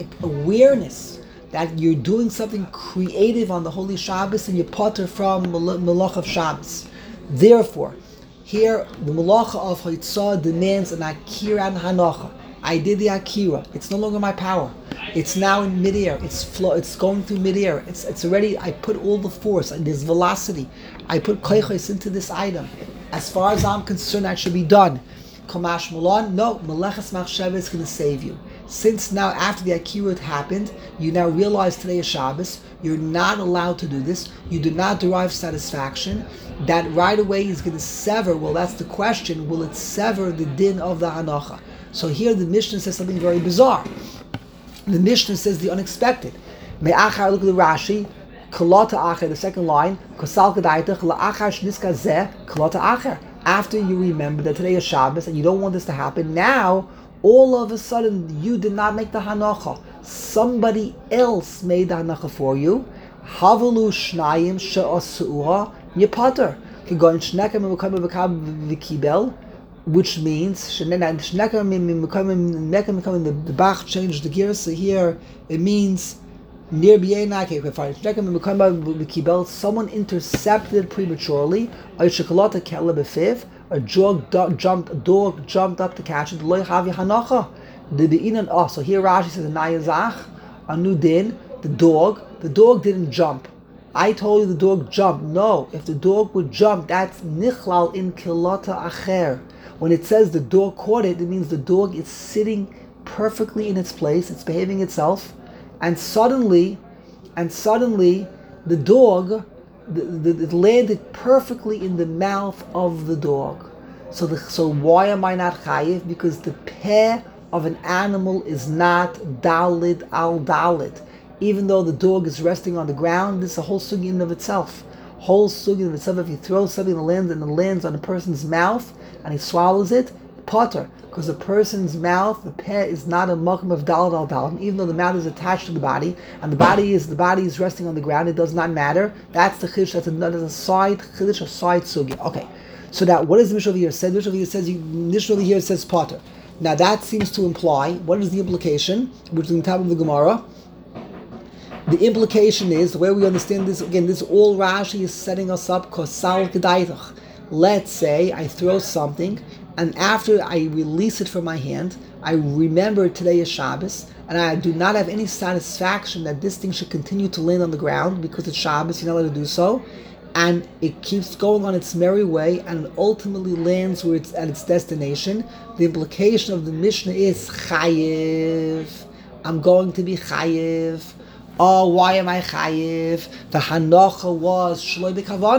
awareness that you're doing something creative on the Holy Shabbos, and you potter from Malach of Shabbos. Therefore, here the Malacha of Haitzah demands an Akira and Hanacha. I did the Akira. It's no longer my power. It's now in midair. It's flow. It's going through midair. It's it's already. I put all the force and this velocity. I put koiches into this item. As far as I'm concerned, that should be done. Kamash Malon, no, Meleches Machsheves is going to save you. Since now, after the Akira happened, you now realize today is Shabbos, you're not allowed to do this, you do not derive satisfaction, that right away is going to sever, well, that's the question, will it sever the din of the Hanacha? So here the Mishnah says something very bizarre. The Mishnah says the unexpected. Me'achar, look at the Rashi, Kalata Acher, the second line, Kosal Kedaitach, La'achar Shniska Zeh, Kalata Acher. After you remember that today is Shabbos and you don't want this to happen, now all of a sudden you did not make the Hanacha. Somebody else made the Hanacha for you. Havalu Shnayim She'asuha Yepater. Kigon Shnekem Mekam Mekam Vikibel, which means Shnekem Mekam Mekam, the Bach changed the gears. So here it means near Biena, someone intercepted prematurely. A dog jumped, a dog jumped up to catch it. Oh, so here Rashi says, a new din, the dog, the dog didn't jump. I told you the dog jumped. No, if the dog would jump, that's nichlal in kilata acher. When it says the dog caught it, it means the dog is sitting perfectly in its place, it's behaving itself. And suddenly, and suddenly, the dog, the, the, it landed perfectly in the mouth of the dog. So, the, so why am I not chayiv? Because the peh of an animal is not dalid al dalid. Even though the dog is resting on the ground, this is a whole sugi in of itself. Whole sugi in of itself. If you throw something that lands and it lands on a person's mouth and he swallows it, potter. Because the person's mouth, the peh, is not a makom of dalad al dalad. Even though the mouth is attached to the body, and the body is the body is resting on the ground, it does not matter. That's the chiddush. That's another a side chiddush, a side sugi. Okay. So now, what does the Mishnah over here say? The Mishnah over here says, the Mishnah over here says potter. Now that seems to imply, what is the implication? Which is in the top of the Gemara. The implication is, the way we understand this, again, this all Rashi is setting us up, kosal kedaitach. Let's say I throw something, and after I release it from my hand, I remember today is Shabbos, and I do not have any satisfaction that this thing should continue to land on the ground because it's Shabbos, you're not allowed to do so, and it keeps going on its merry way, and it ultimately lands where it's at its destination. The implication of the Mishnah is chayiv. I'm going to be chayiv. Oh, why am I chayiv? The hanacha was shloi b'kavana.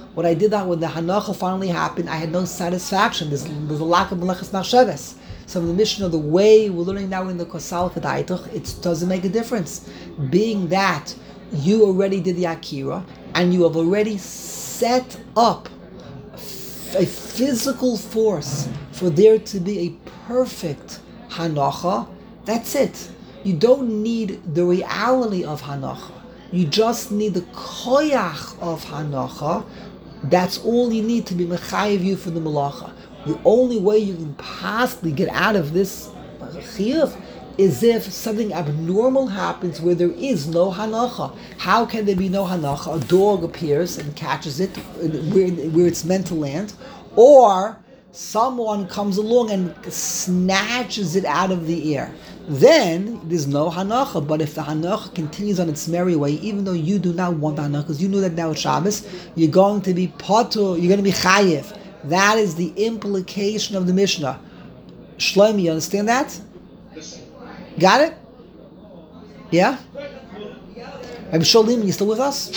What I did that when the Hanacha finally happened, I had no satisfaction. There's, there's a lack of Melechas Machshavas. So in the mission of the way we're learning now in the Kosal Kedaitach, it doesn't make a difference. Being that you already did the Akira, and you have already set up a physical force for there to be a perfect Hanacha, that's it. You don't need the reality of Hanacha. You just need the koyach of Hanacha. That's all you need to be mechayev you for the malacha. The only way you can possibly get out of this chiyuv is if something abnormal happens where there is no hanacha. How can there be no hanacha? A dog appears and catches it where, where it's meant to land, or someone comes along and snatches it out of the air. Then there's no hanacha. But if the hanacha continues on its merry way, even though you do not want the hanacha, because you know that now it's Shabbos, you're going to be patur, you're going to be chayiv. That is the implication of the Mishnah. Shlomi, you understand that? Got it? Yeah? Rabbi Sholim, you still with us?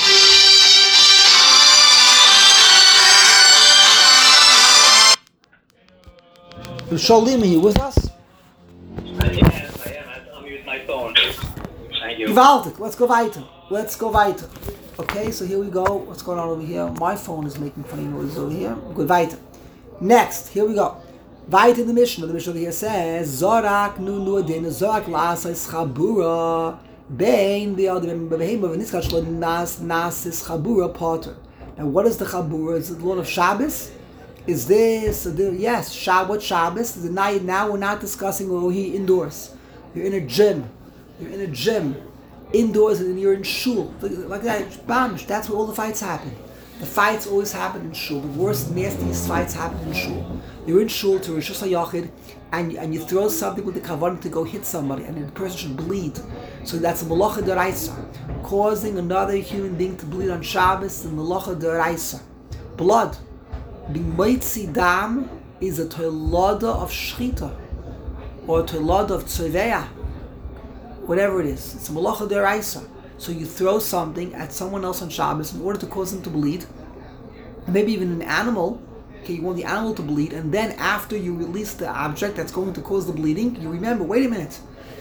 Rabbi Sholim, are you with us? Yes, I am. I'm using my phone. Thank you. Gewaltig. Let's go weiter. Let's go weiter. Okay, so here we go. What's going on over here? My phone is making funny noises over here. Good, weiter. Next, here we go. Weiter in the Mishnah. The Mishnah over here says, Zorak nu nu din, Zorak la'asais chabura, bein bi'adim b'behema v'nitzkat shlo nas nasis chabura potter. Now, what is the chabura? Is it the Lord of Shabbos? Is this, the, yes, Shab, what Shabbos? The night, now we're not discussing oh, he indoors. You're in a gym. You're in a gym. Indoors, and you're in shul. Like that, bam, that's where all the fights happen. The fights always happen in shul. The worst, nastiest fights happen in shul. You're in shul to Rishus HaYachid, and, and you throw something with the kavanah to go hit somebody, and the person should bleed. So that's a malacha d'oraisa. Causing another human being to bleed on Shabbos is a malacha d'oraisa. Blood. Being moitzi dam is a toilada of shchita, or a toilada of tzoveya. Whatever it is, it's a malacha d'oraisa. So you throw something at someone else on Shabbos in order to cause them to bleed, maybe even an animal. Okay, you want the animal to bleed, and then after you release the object that's going to cause the bleeding, you remember, wait a minute,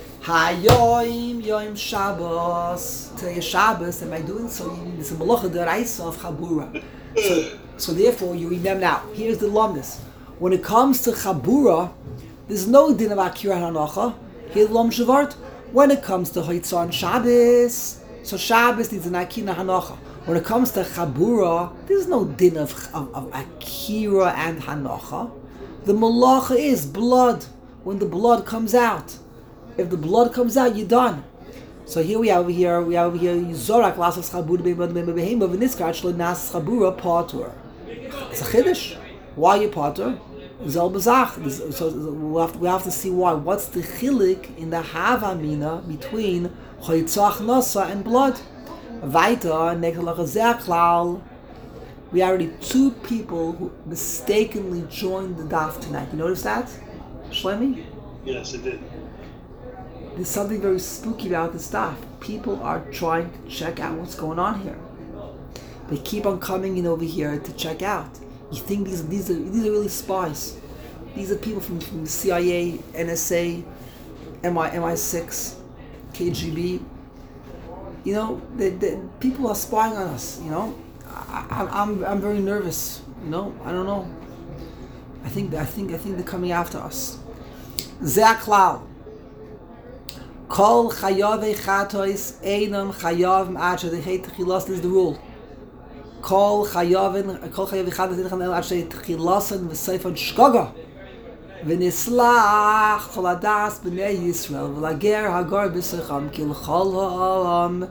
Hayoim Yoim Shabbos. Today is Shabbos, and by doing so, you need this malacha d'oraisa of chabura. So, so therefore, you remember now. Here's the lumnus. When it comes to chabura, there's no din of akira hanacha. Here's the lom shavart. When it comes to Hoitzah Shabbos, so Shabbos needs an Akira Hanacha. When it comes to Chabura, there's no din of, of, of Akira and Hanacha. The Malacha is blood. When the blood comes out. If the blood comes out, you're done. So here we have over here, we have over here, Zorak Lasas Chabura Behema V'niskar Shlo Nas Chabura Patur. It's a Chiddush. Why you Patur? Zel Bazach. So we have, to, we have to see why. What's the chilik in the Havamina between Choitzach Nasa and blood? Weiter, Nekalach. We have already two people who mistakenly joined the daf tonight. You notice that? Shlomi? Yes, it did. There's something very spooky about this daf. People are trying to check out what's going on here. They keep on coming in over here to check out. You think these these are these are really spies? These are people from, from the C I A, N S A, M I six, K G B. You know, the, the people are spying on us. You know, I, I, I'm I'm very nervous. You know, I don't know. I think I think I think they're coming after us. Ze'aklal. Kol chayavei chatois einam chayav ma'at shedechei techilas. This is the rule. Kol chayavin, kol chayavin chatois einam ma'at shedechei techilasan v'seifan shkaga. V'nislach chol adas b'nei Yisrael v'lager hagar b'secham kil chol ha'alam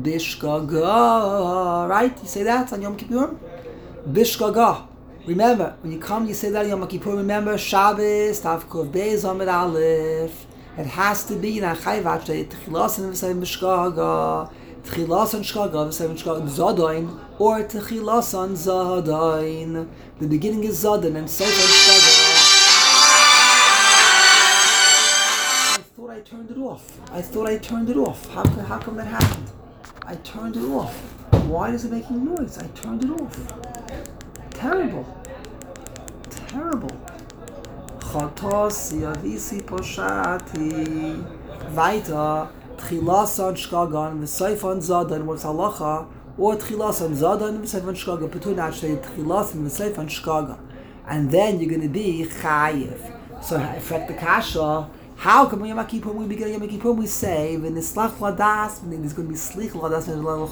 b'shkaga. Right? You say that on Yom Kippur? B'shkaga. Remember, when you come, you say that on Yom Kippur. Remember, Shabbos, Tavkov Beis Amid Aleph. It has to be in a chayvat shay techilasan v'seim b'shkaga, techilasan shkaga v'seim b'shkaga zadain, or techilasan zadain. The beginning is zadain and seif and shkaga. I thought I turned it off. I thought I turned it off. How come, how come that happened? I turned it off. why is it making noise? I turned it off. Terrible. Terrible. Chotosi avisi poshati. Weiter. Tchilasan shkagan v'seifan zadan. What's halacha? Or tchilasan zadan v'seifan shkagan. Between actually tchilasan v'seifan shkagan. And then you're going to be chayiv. So, effect the kasha. How come when Yom Kippur, we begin Yom Kippur, we say, when the slach ladas, when there's going to be slich ladas,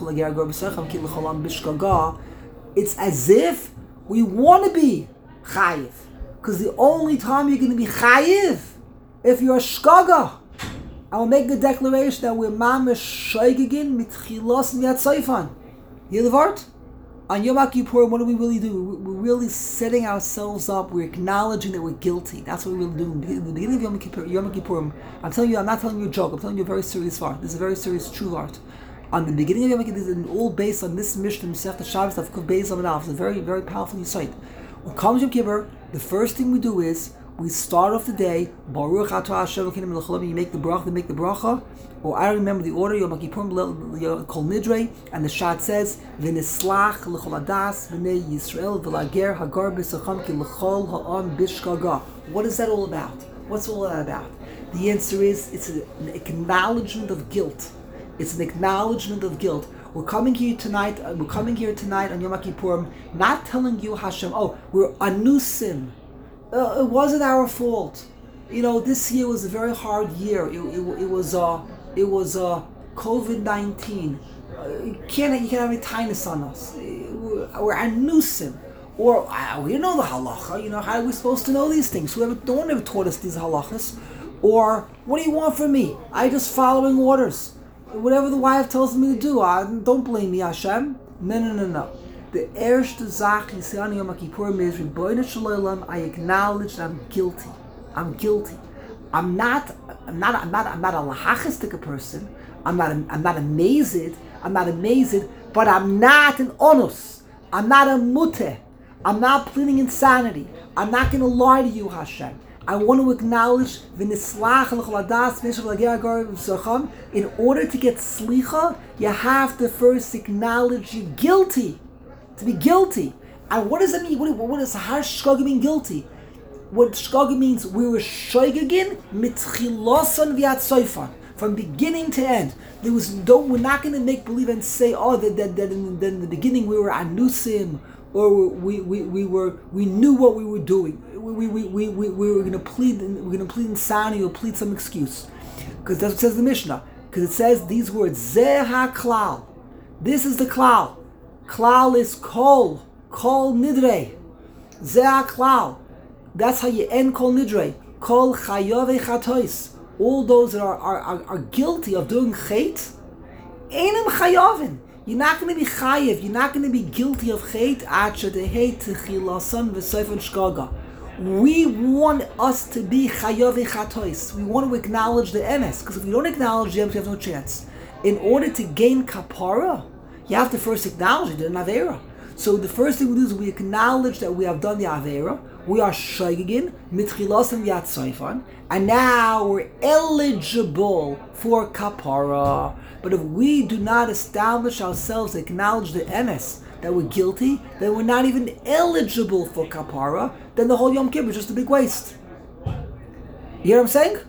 it's as if we want to be chayiv. Because the only time you're going to be chayiv, if you're a shkaga. I will make the declaration that we're mamish shoygigin mitchilos miyat soifan. You hear the word? On Yom Kippur, what do we really do? We're really setting ourselves up. We're acknowledging that we're guilty. That's what we really do. In the beginning of Yom Kippur, Yom Kippur, I'm telling you, I'm not telling you a joke. I'm telling you a very serious part. This is a very serious, true art. On the beginning of Yom Kippur, this is all based on this Mishnah, Masechta Shabbos, of Beis Amanav. It's a very, very powerful insight. When it comes Yom Kippur, the first thing we do is we start off the day. Baruch Atah Hashem Elokeinu melech haolam. You make the bracha. They make the bracha. Or I don't remember the order. Yom Kippur Kol Nidrei, and the Shat says V'nislach l'chol adas v'nei Yisrael v'lager hagar b'sacham ki l'chol ha'am bishkaga. What is that all about? What's all that about? The answer is it's an acknowledgement of guilt. It's an acknowledgement of guilt. We're coming here tonight. Uh, we're coming here tonight on Yom Kippur, not telling you Hashem. Oh, we're anusim. Uh, it wasn't our fault. You know, this year was a very hard year. It, it, it was uh, it was uh, COVID nineteen. Uh, you can't you can't have any tightness on us. We're, we're anusim. Or uh, we know the halacha. You know, how are we supposed to know these things? Whoever no one ever taught us these halachas. Or what do you want from me? I just following orders. Whatever the wife tells me to do, I, don't blame me, Hashem. No, no, no, no. The erste Zach you say on Yom Kippur is Ribono Shel Olam. I acknowledge that I'm guilty. I'm guilty. I'm not. I'm not. I'm not. I'm not a lahachistic person. I'm not. A, I'm not amazed. I'm not amazed. But I'm not an onus. I'm not a muteh. I'm not pleading insanity. I'm not going to lie to you, Hashem. I want to acknowledge in order to get slicha, you have to first acknowledge you're guilty. To be guilty. And what does that mean? What, what is how shkaga mean guilty? What shkaga means, we were shoygagin mitchilosan v'yat soifan. From beginning to end. There was no, we're not going to make believe and say, oh, that, that, that in, in the beginning we were anusim, or we, we, we were we knew what we were doing. We we we, we, we were going to plead we're going to plead insanity or plead some excuse, because that's what it says in the Mishnah. Because it says these words Zeh HaKlal. This is the klal. Klal is kol kol nidrei. Zeh HaKlal. That's how you end kol nidrei. Kol chayove chatois. All those that are are, are, are guilty of doing chait, einem chayovin. You're not going to be chayiv. You're not going to be guilty of chait. We want us to be chayav chatois. We want to acknowledge the emes, because if we don't acknowledge the emes, we have no chance. In order to gain kapara, you have to first acknowledge you did an avera. So the first thing we do is we acknowledge that we have done the avera. We are shoygigin mitchilos and yat soifan, and now we're eligible for kapara. But if we do not establish ourselves, acknowledge the emes, that we're guilty, then we're not even eligible for kapara, then the whole Yom Kippur is just a big waste. You hear what I'm saying?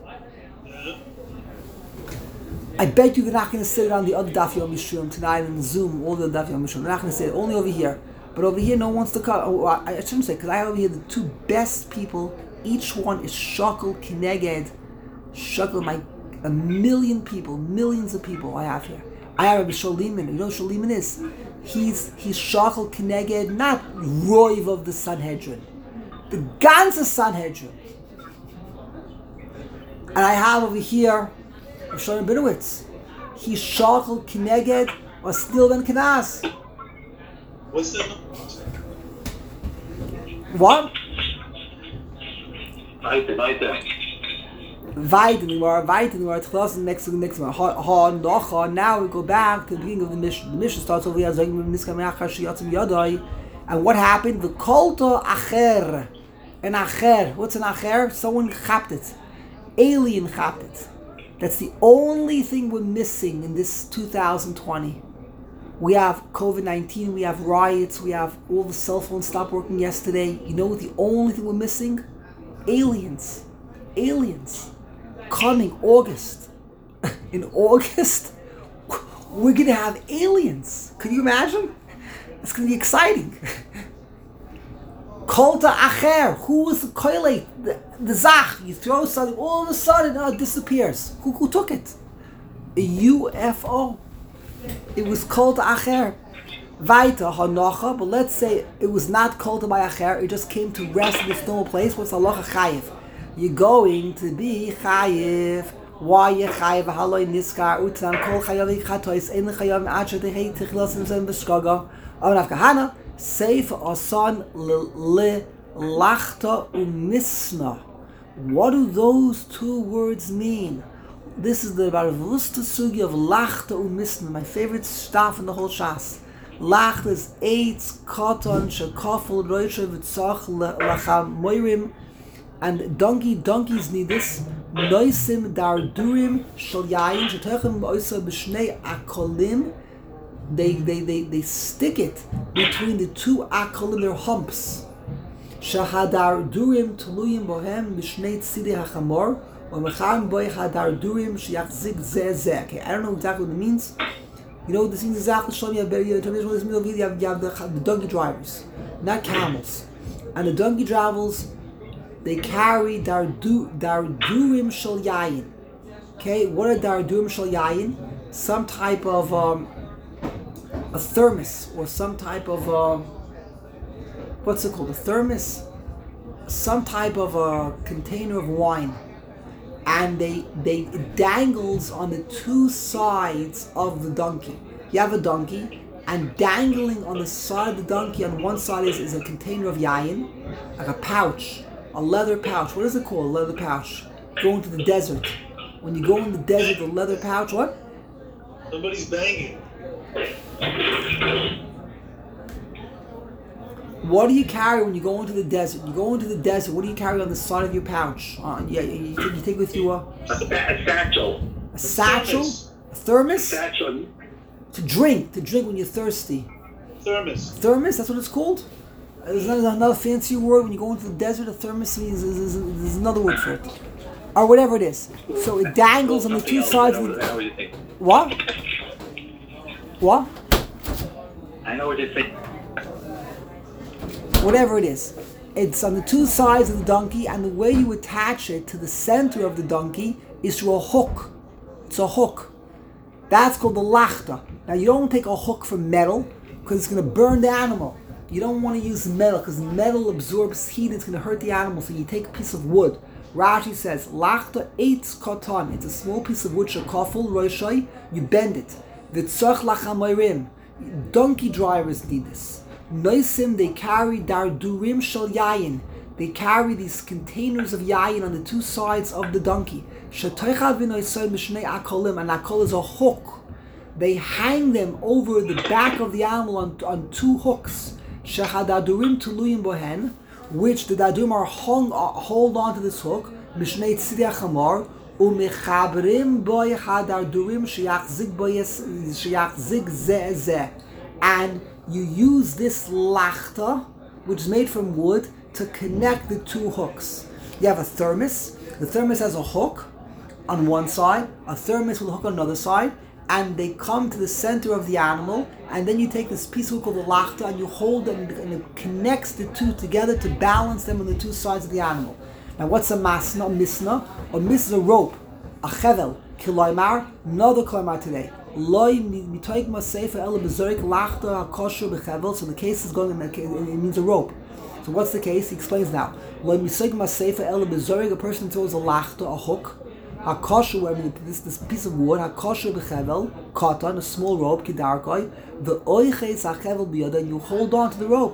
I bet you they're not going to sit it on the other Daf Yom Yishum tonight on Zoom, all the Daf Yom Yishum. They're not going to say it, only over here. But over here, no one wants to come. Oh, I, I shouldn't say, because I have over here the two best people. Each one is Shakel Kineged. Shakel, my a million people, millions of people I have here. I have Rabbi Sholiman. You know what Sholiman is? He's he's Shakel Kineged, not Roiv of the Sanhedrin. The ganze Sanhedrin. And I have over here Shlomo Binowitz. He's Shakel Kineged or Stil Ben Kenas. What's the What? Weiter, weiter. Weiter, we were weiter, we were close next to the next one. Ha, ha, noch, ha. Now we go back to the beginning of the mission. The mission starts over here, and what happened? The kolto acher. An acher. What's an acher? Someone chapped it. Alien chapped it. That's the only thing we're missing in this two thousand twenty. We have COVID nineteen, we have riots, we have all the cell phones stopped working yesterday. You know what the only thing we're missing? Aliens. Aliens. Coming August. In August, we're going to have aliens. Can you imagine? It's going to be exciting. Kolta Acher. Who was the koilate? The, the Zach. You throw something, all of a sudden, oh, it disappears. Who, who took it? A U F O. It was Kolta Acher. Vaita Hanocha. But let's say it was not Kolta by Acher. It just came to rest in its normal place. What's Halacha Chayiv? You're going to be Chayiv. Why you chayiv haloi niskar utan kol chayav chatois ein chayav achad hei tichlosim zem b'shkaga avnaf kahana seif asan le lachta umisna. What do those two words mean? This is the Barvusta sugi of lachta umisna, my favorite stuff in the whole shas. Lachta is eitz katan shekafel roisha v'tzach lacham moirim. And donkey, donkeys need this. Noisim dardurim shal yayin shetochem oisa b'shnei akolim. They they they they stick it between the two akolim, their humps. Shahadardurim tuluyim bohem b'shnei tzidei hachamor. U'mecham boy hadardurim sheyachzik zeh zeh. Okay, I don't know exactly what it means. You know what this means exactly? Show me a better. You have you have, you have the, the donkey drivers, not camels, and the donkey drivers. They carry dardu dardurim shel yayin. Okay, what are dardurim shel yayin? Some type of um, a thermos or some type of um, what's it called? A thermos, some type of a container of wine, and they they it dangles on the two sides of the donkey. You have a donkey, and dangling on the side of the donkey on one side is, is a container of yayin, like a pouch. A leather pouch. What is it called? A leather pouch. Going to the desert. When you go in the desert, the leather pouch, what? Somebody's banging. What do you carry when you go into the desert? You go into the desert, what do you carry on the side of your pouch? Uh, yeah, you, you, you take with you a... A, a satchel. A satchel? A thermos? Satchel. To drink. To drink when you're thirsty. Thermos. Thermos? That's what it's called? There's another, another fancy word. When you go into the desert, a thermos means there's, there's another word for it. Or whatever it is. So it dangles on the two sides of the... What? What? I know what you're saying. Whatever it is. It's on the two sides of the donkey, and the way you attach it to the center of the donkey is through a hook. It's a hook. That's called the lachta. Now you don't take a hook from metal, because it's going to burn the animal. You don't want to use metal because metal absorbs heat. It's going to hurt the animal. So you take a piece of wood. Rashi says, "Lachta eitz katan." It's a small piece of wood. Shekafel roishai. You bend it. V'tzach lachamayrim. Donkey drivers need this. Noisim, they carry dardurim shel yayin. They carry these containers of yayin on the two sides of the donkey. Shetoichad v'noisai b'shnei akolim. And akol is a hook. They hang them over the back of the animal on, on two hooks. Shehadadurim tuluyim bohen, which the dadurim are hung, uh, hold on to this hook. Mishnei tzidei chamor umechabrim boy hadadurim sheyachzik boyes sheyachzik zeh zeh, and you use this lachta, which is made from wood, to connect the two hooks. You have a thermos. The thermos has a hook on one side, a thermos with a hook on another side, and they come to the center of the animal, and then you take this piece of wood called the lachta and you hold it, and it connects the two together to balance them on the two sides of the animal. Now what's a masna, a misna? A misna is a rope, a chevel, kiloimar, another kiloimar today. Loi mitoik maseifa el bezorik lachta hakosher bechevel. So the case is going in, it means a rope. So what's the case? He explains now. Loi mitoik maseifa el bezorik, a person throws a lachta, a hook. Hakosher, I mean, this this piece of wood. Hakosher bechevel, katan, a small rope, kidarkoi. The oiches hachevel biyada, and you hold on to the rope.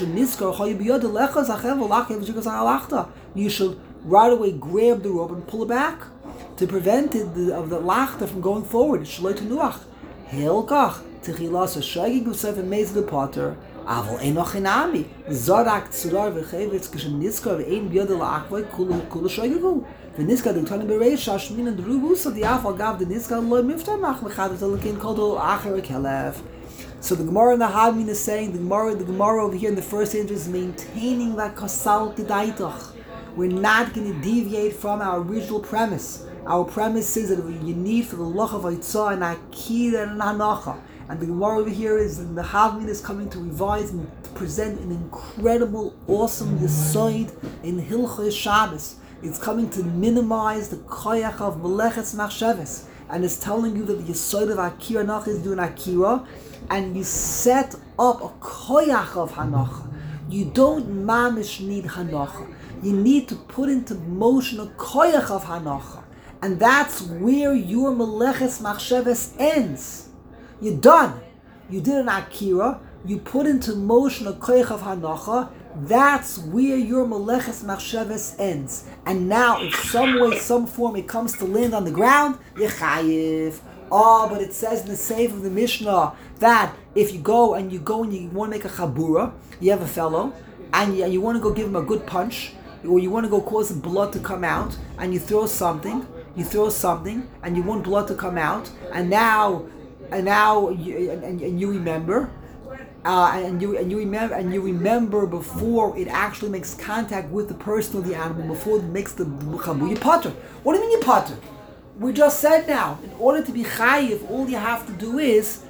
You should right away grab the rope and pull it back to prevent it, the, of the lachta from going forward. Shloi tenuach. Hilkach techilas hashagig v'sefer meiz the potter. Avol enoch inami. Zorak tzurar v'chevetz kishem niskar v'ein biyada la'akvoi kula kula shagigu. V'niskar d'gtanim b'reish hashmin and d'rubusa the afal gav the niskar loy miftar mach mechad v'talakin kodol acher kelef. So the Gemara in the Hadmin is saying the Gemara, the Gemara over here in the first inch is maintaining that kasal kedaitach. We're not going to deviate from our original premise. Our premise is that you need for the loch of Eitzah and Akira and Hanacha. And the Gemara over here is the Hadmin is coming to revise and to present an incredible, awesome Yesoid in Hilchos Shabbos. It's coming to minimize the koyach of Meleches Machsheves. And it's telling you that the Yesoid of Akira Hanacha is doing Akira. And you set up a koyach of Hanacha. You don't mamish need Hanacha. You need to put into motion a koyach of Hanacha. And that's where your Meleches Machsheves ends. You're done. You did an Akira. You put into motion a koyach of Hanacha. That's where your Meleches Machsheves ends. And now, if some way, some form, it comes to land on the ground, you're chayiv. Oh, but it says in the Seif of the Mishnah that if you go and you go and you want to make a chabura, you have a fellow, and you, you want to go give him a good punch, or you want to go cause the blood to come out, and you throw something, you throw something, and you want blood to come out, and now, and now, you, and, and you remember, uh, and you and you remember, and you remember before it actually makes contact with the person of the animal, before it makes the chabura, you potter. What do you mean you potter? We just said now, in order to be chayiv, all you have to do is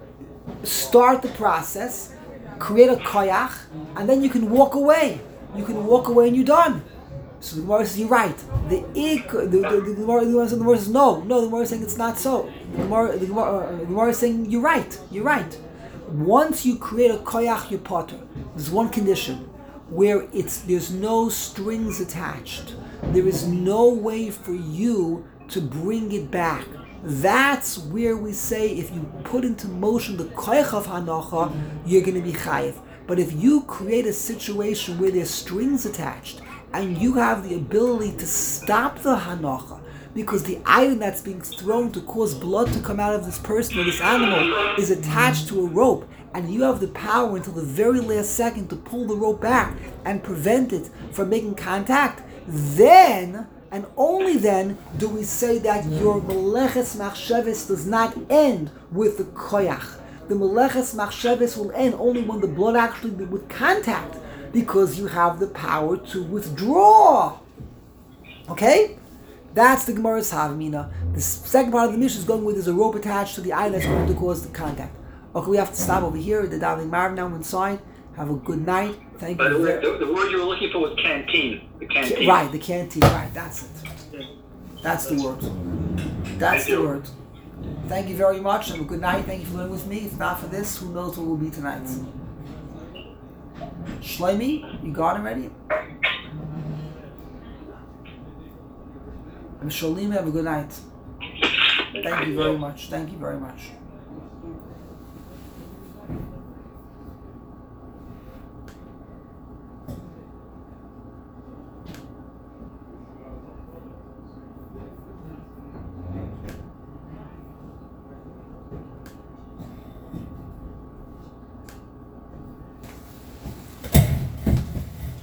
start the process, create a koyach, and then you can walk away. You can walk away and you're done. So the Gemara says, you're right. The ik, the, the, the, the Gemara the Gemara says, no, no, the Gemara is saying it's not so. The Gemara, the Gemara, uh, the Gemara is saying, you're right, you're right. Once you create a koyach, you potter. There's one condition, where it's there's no strings attached. There is no way for you to bring it back. That's where we say if you put into motion the koyach of Hanacha, you're going to be chayiv. But if you create a situation where there's strings attached and you have the ability to stop the Hanacha, because the iron that's being thrown to cause blood to come out of this person or this animal is attached to a rope, and you have the power until the very last second to pull the rope back and prevent it from making contact, then and only then do we say that your Meleches Machsheves does not end with the koyach. The Meleches Machsheves will end only when the blood actually with contact, because you have the power to withdraw. Okay? That's the Gemara's Havamina. The second part of the Mishnah is going with there's a rope attached to the eye that's going to cause the contact. Okay, we have to stop over here. The Davening Marv now inside. Have a good night. Thank But you. the, the, the word you were looking for was canteen. The canteen. Right, the canteen. Right, that's it. That's the word. That's Thank the you. word. Thank you very much. Have a good night. Thank you for living with me. If not for this, who knows what will be tonight. Shlomi, you got him ready? And Shalima, have a good night. Thank you very much. Thank you very much.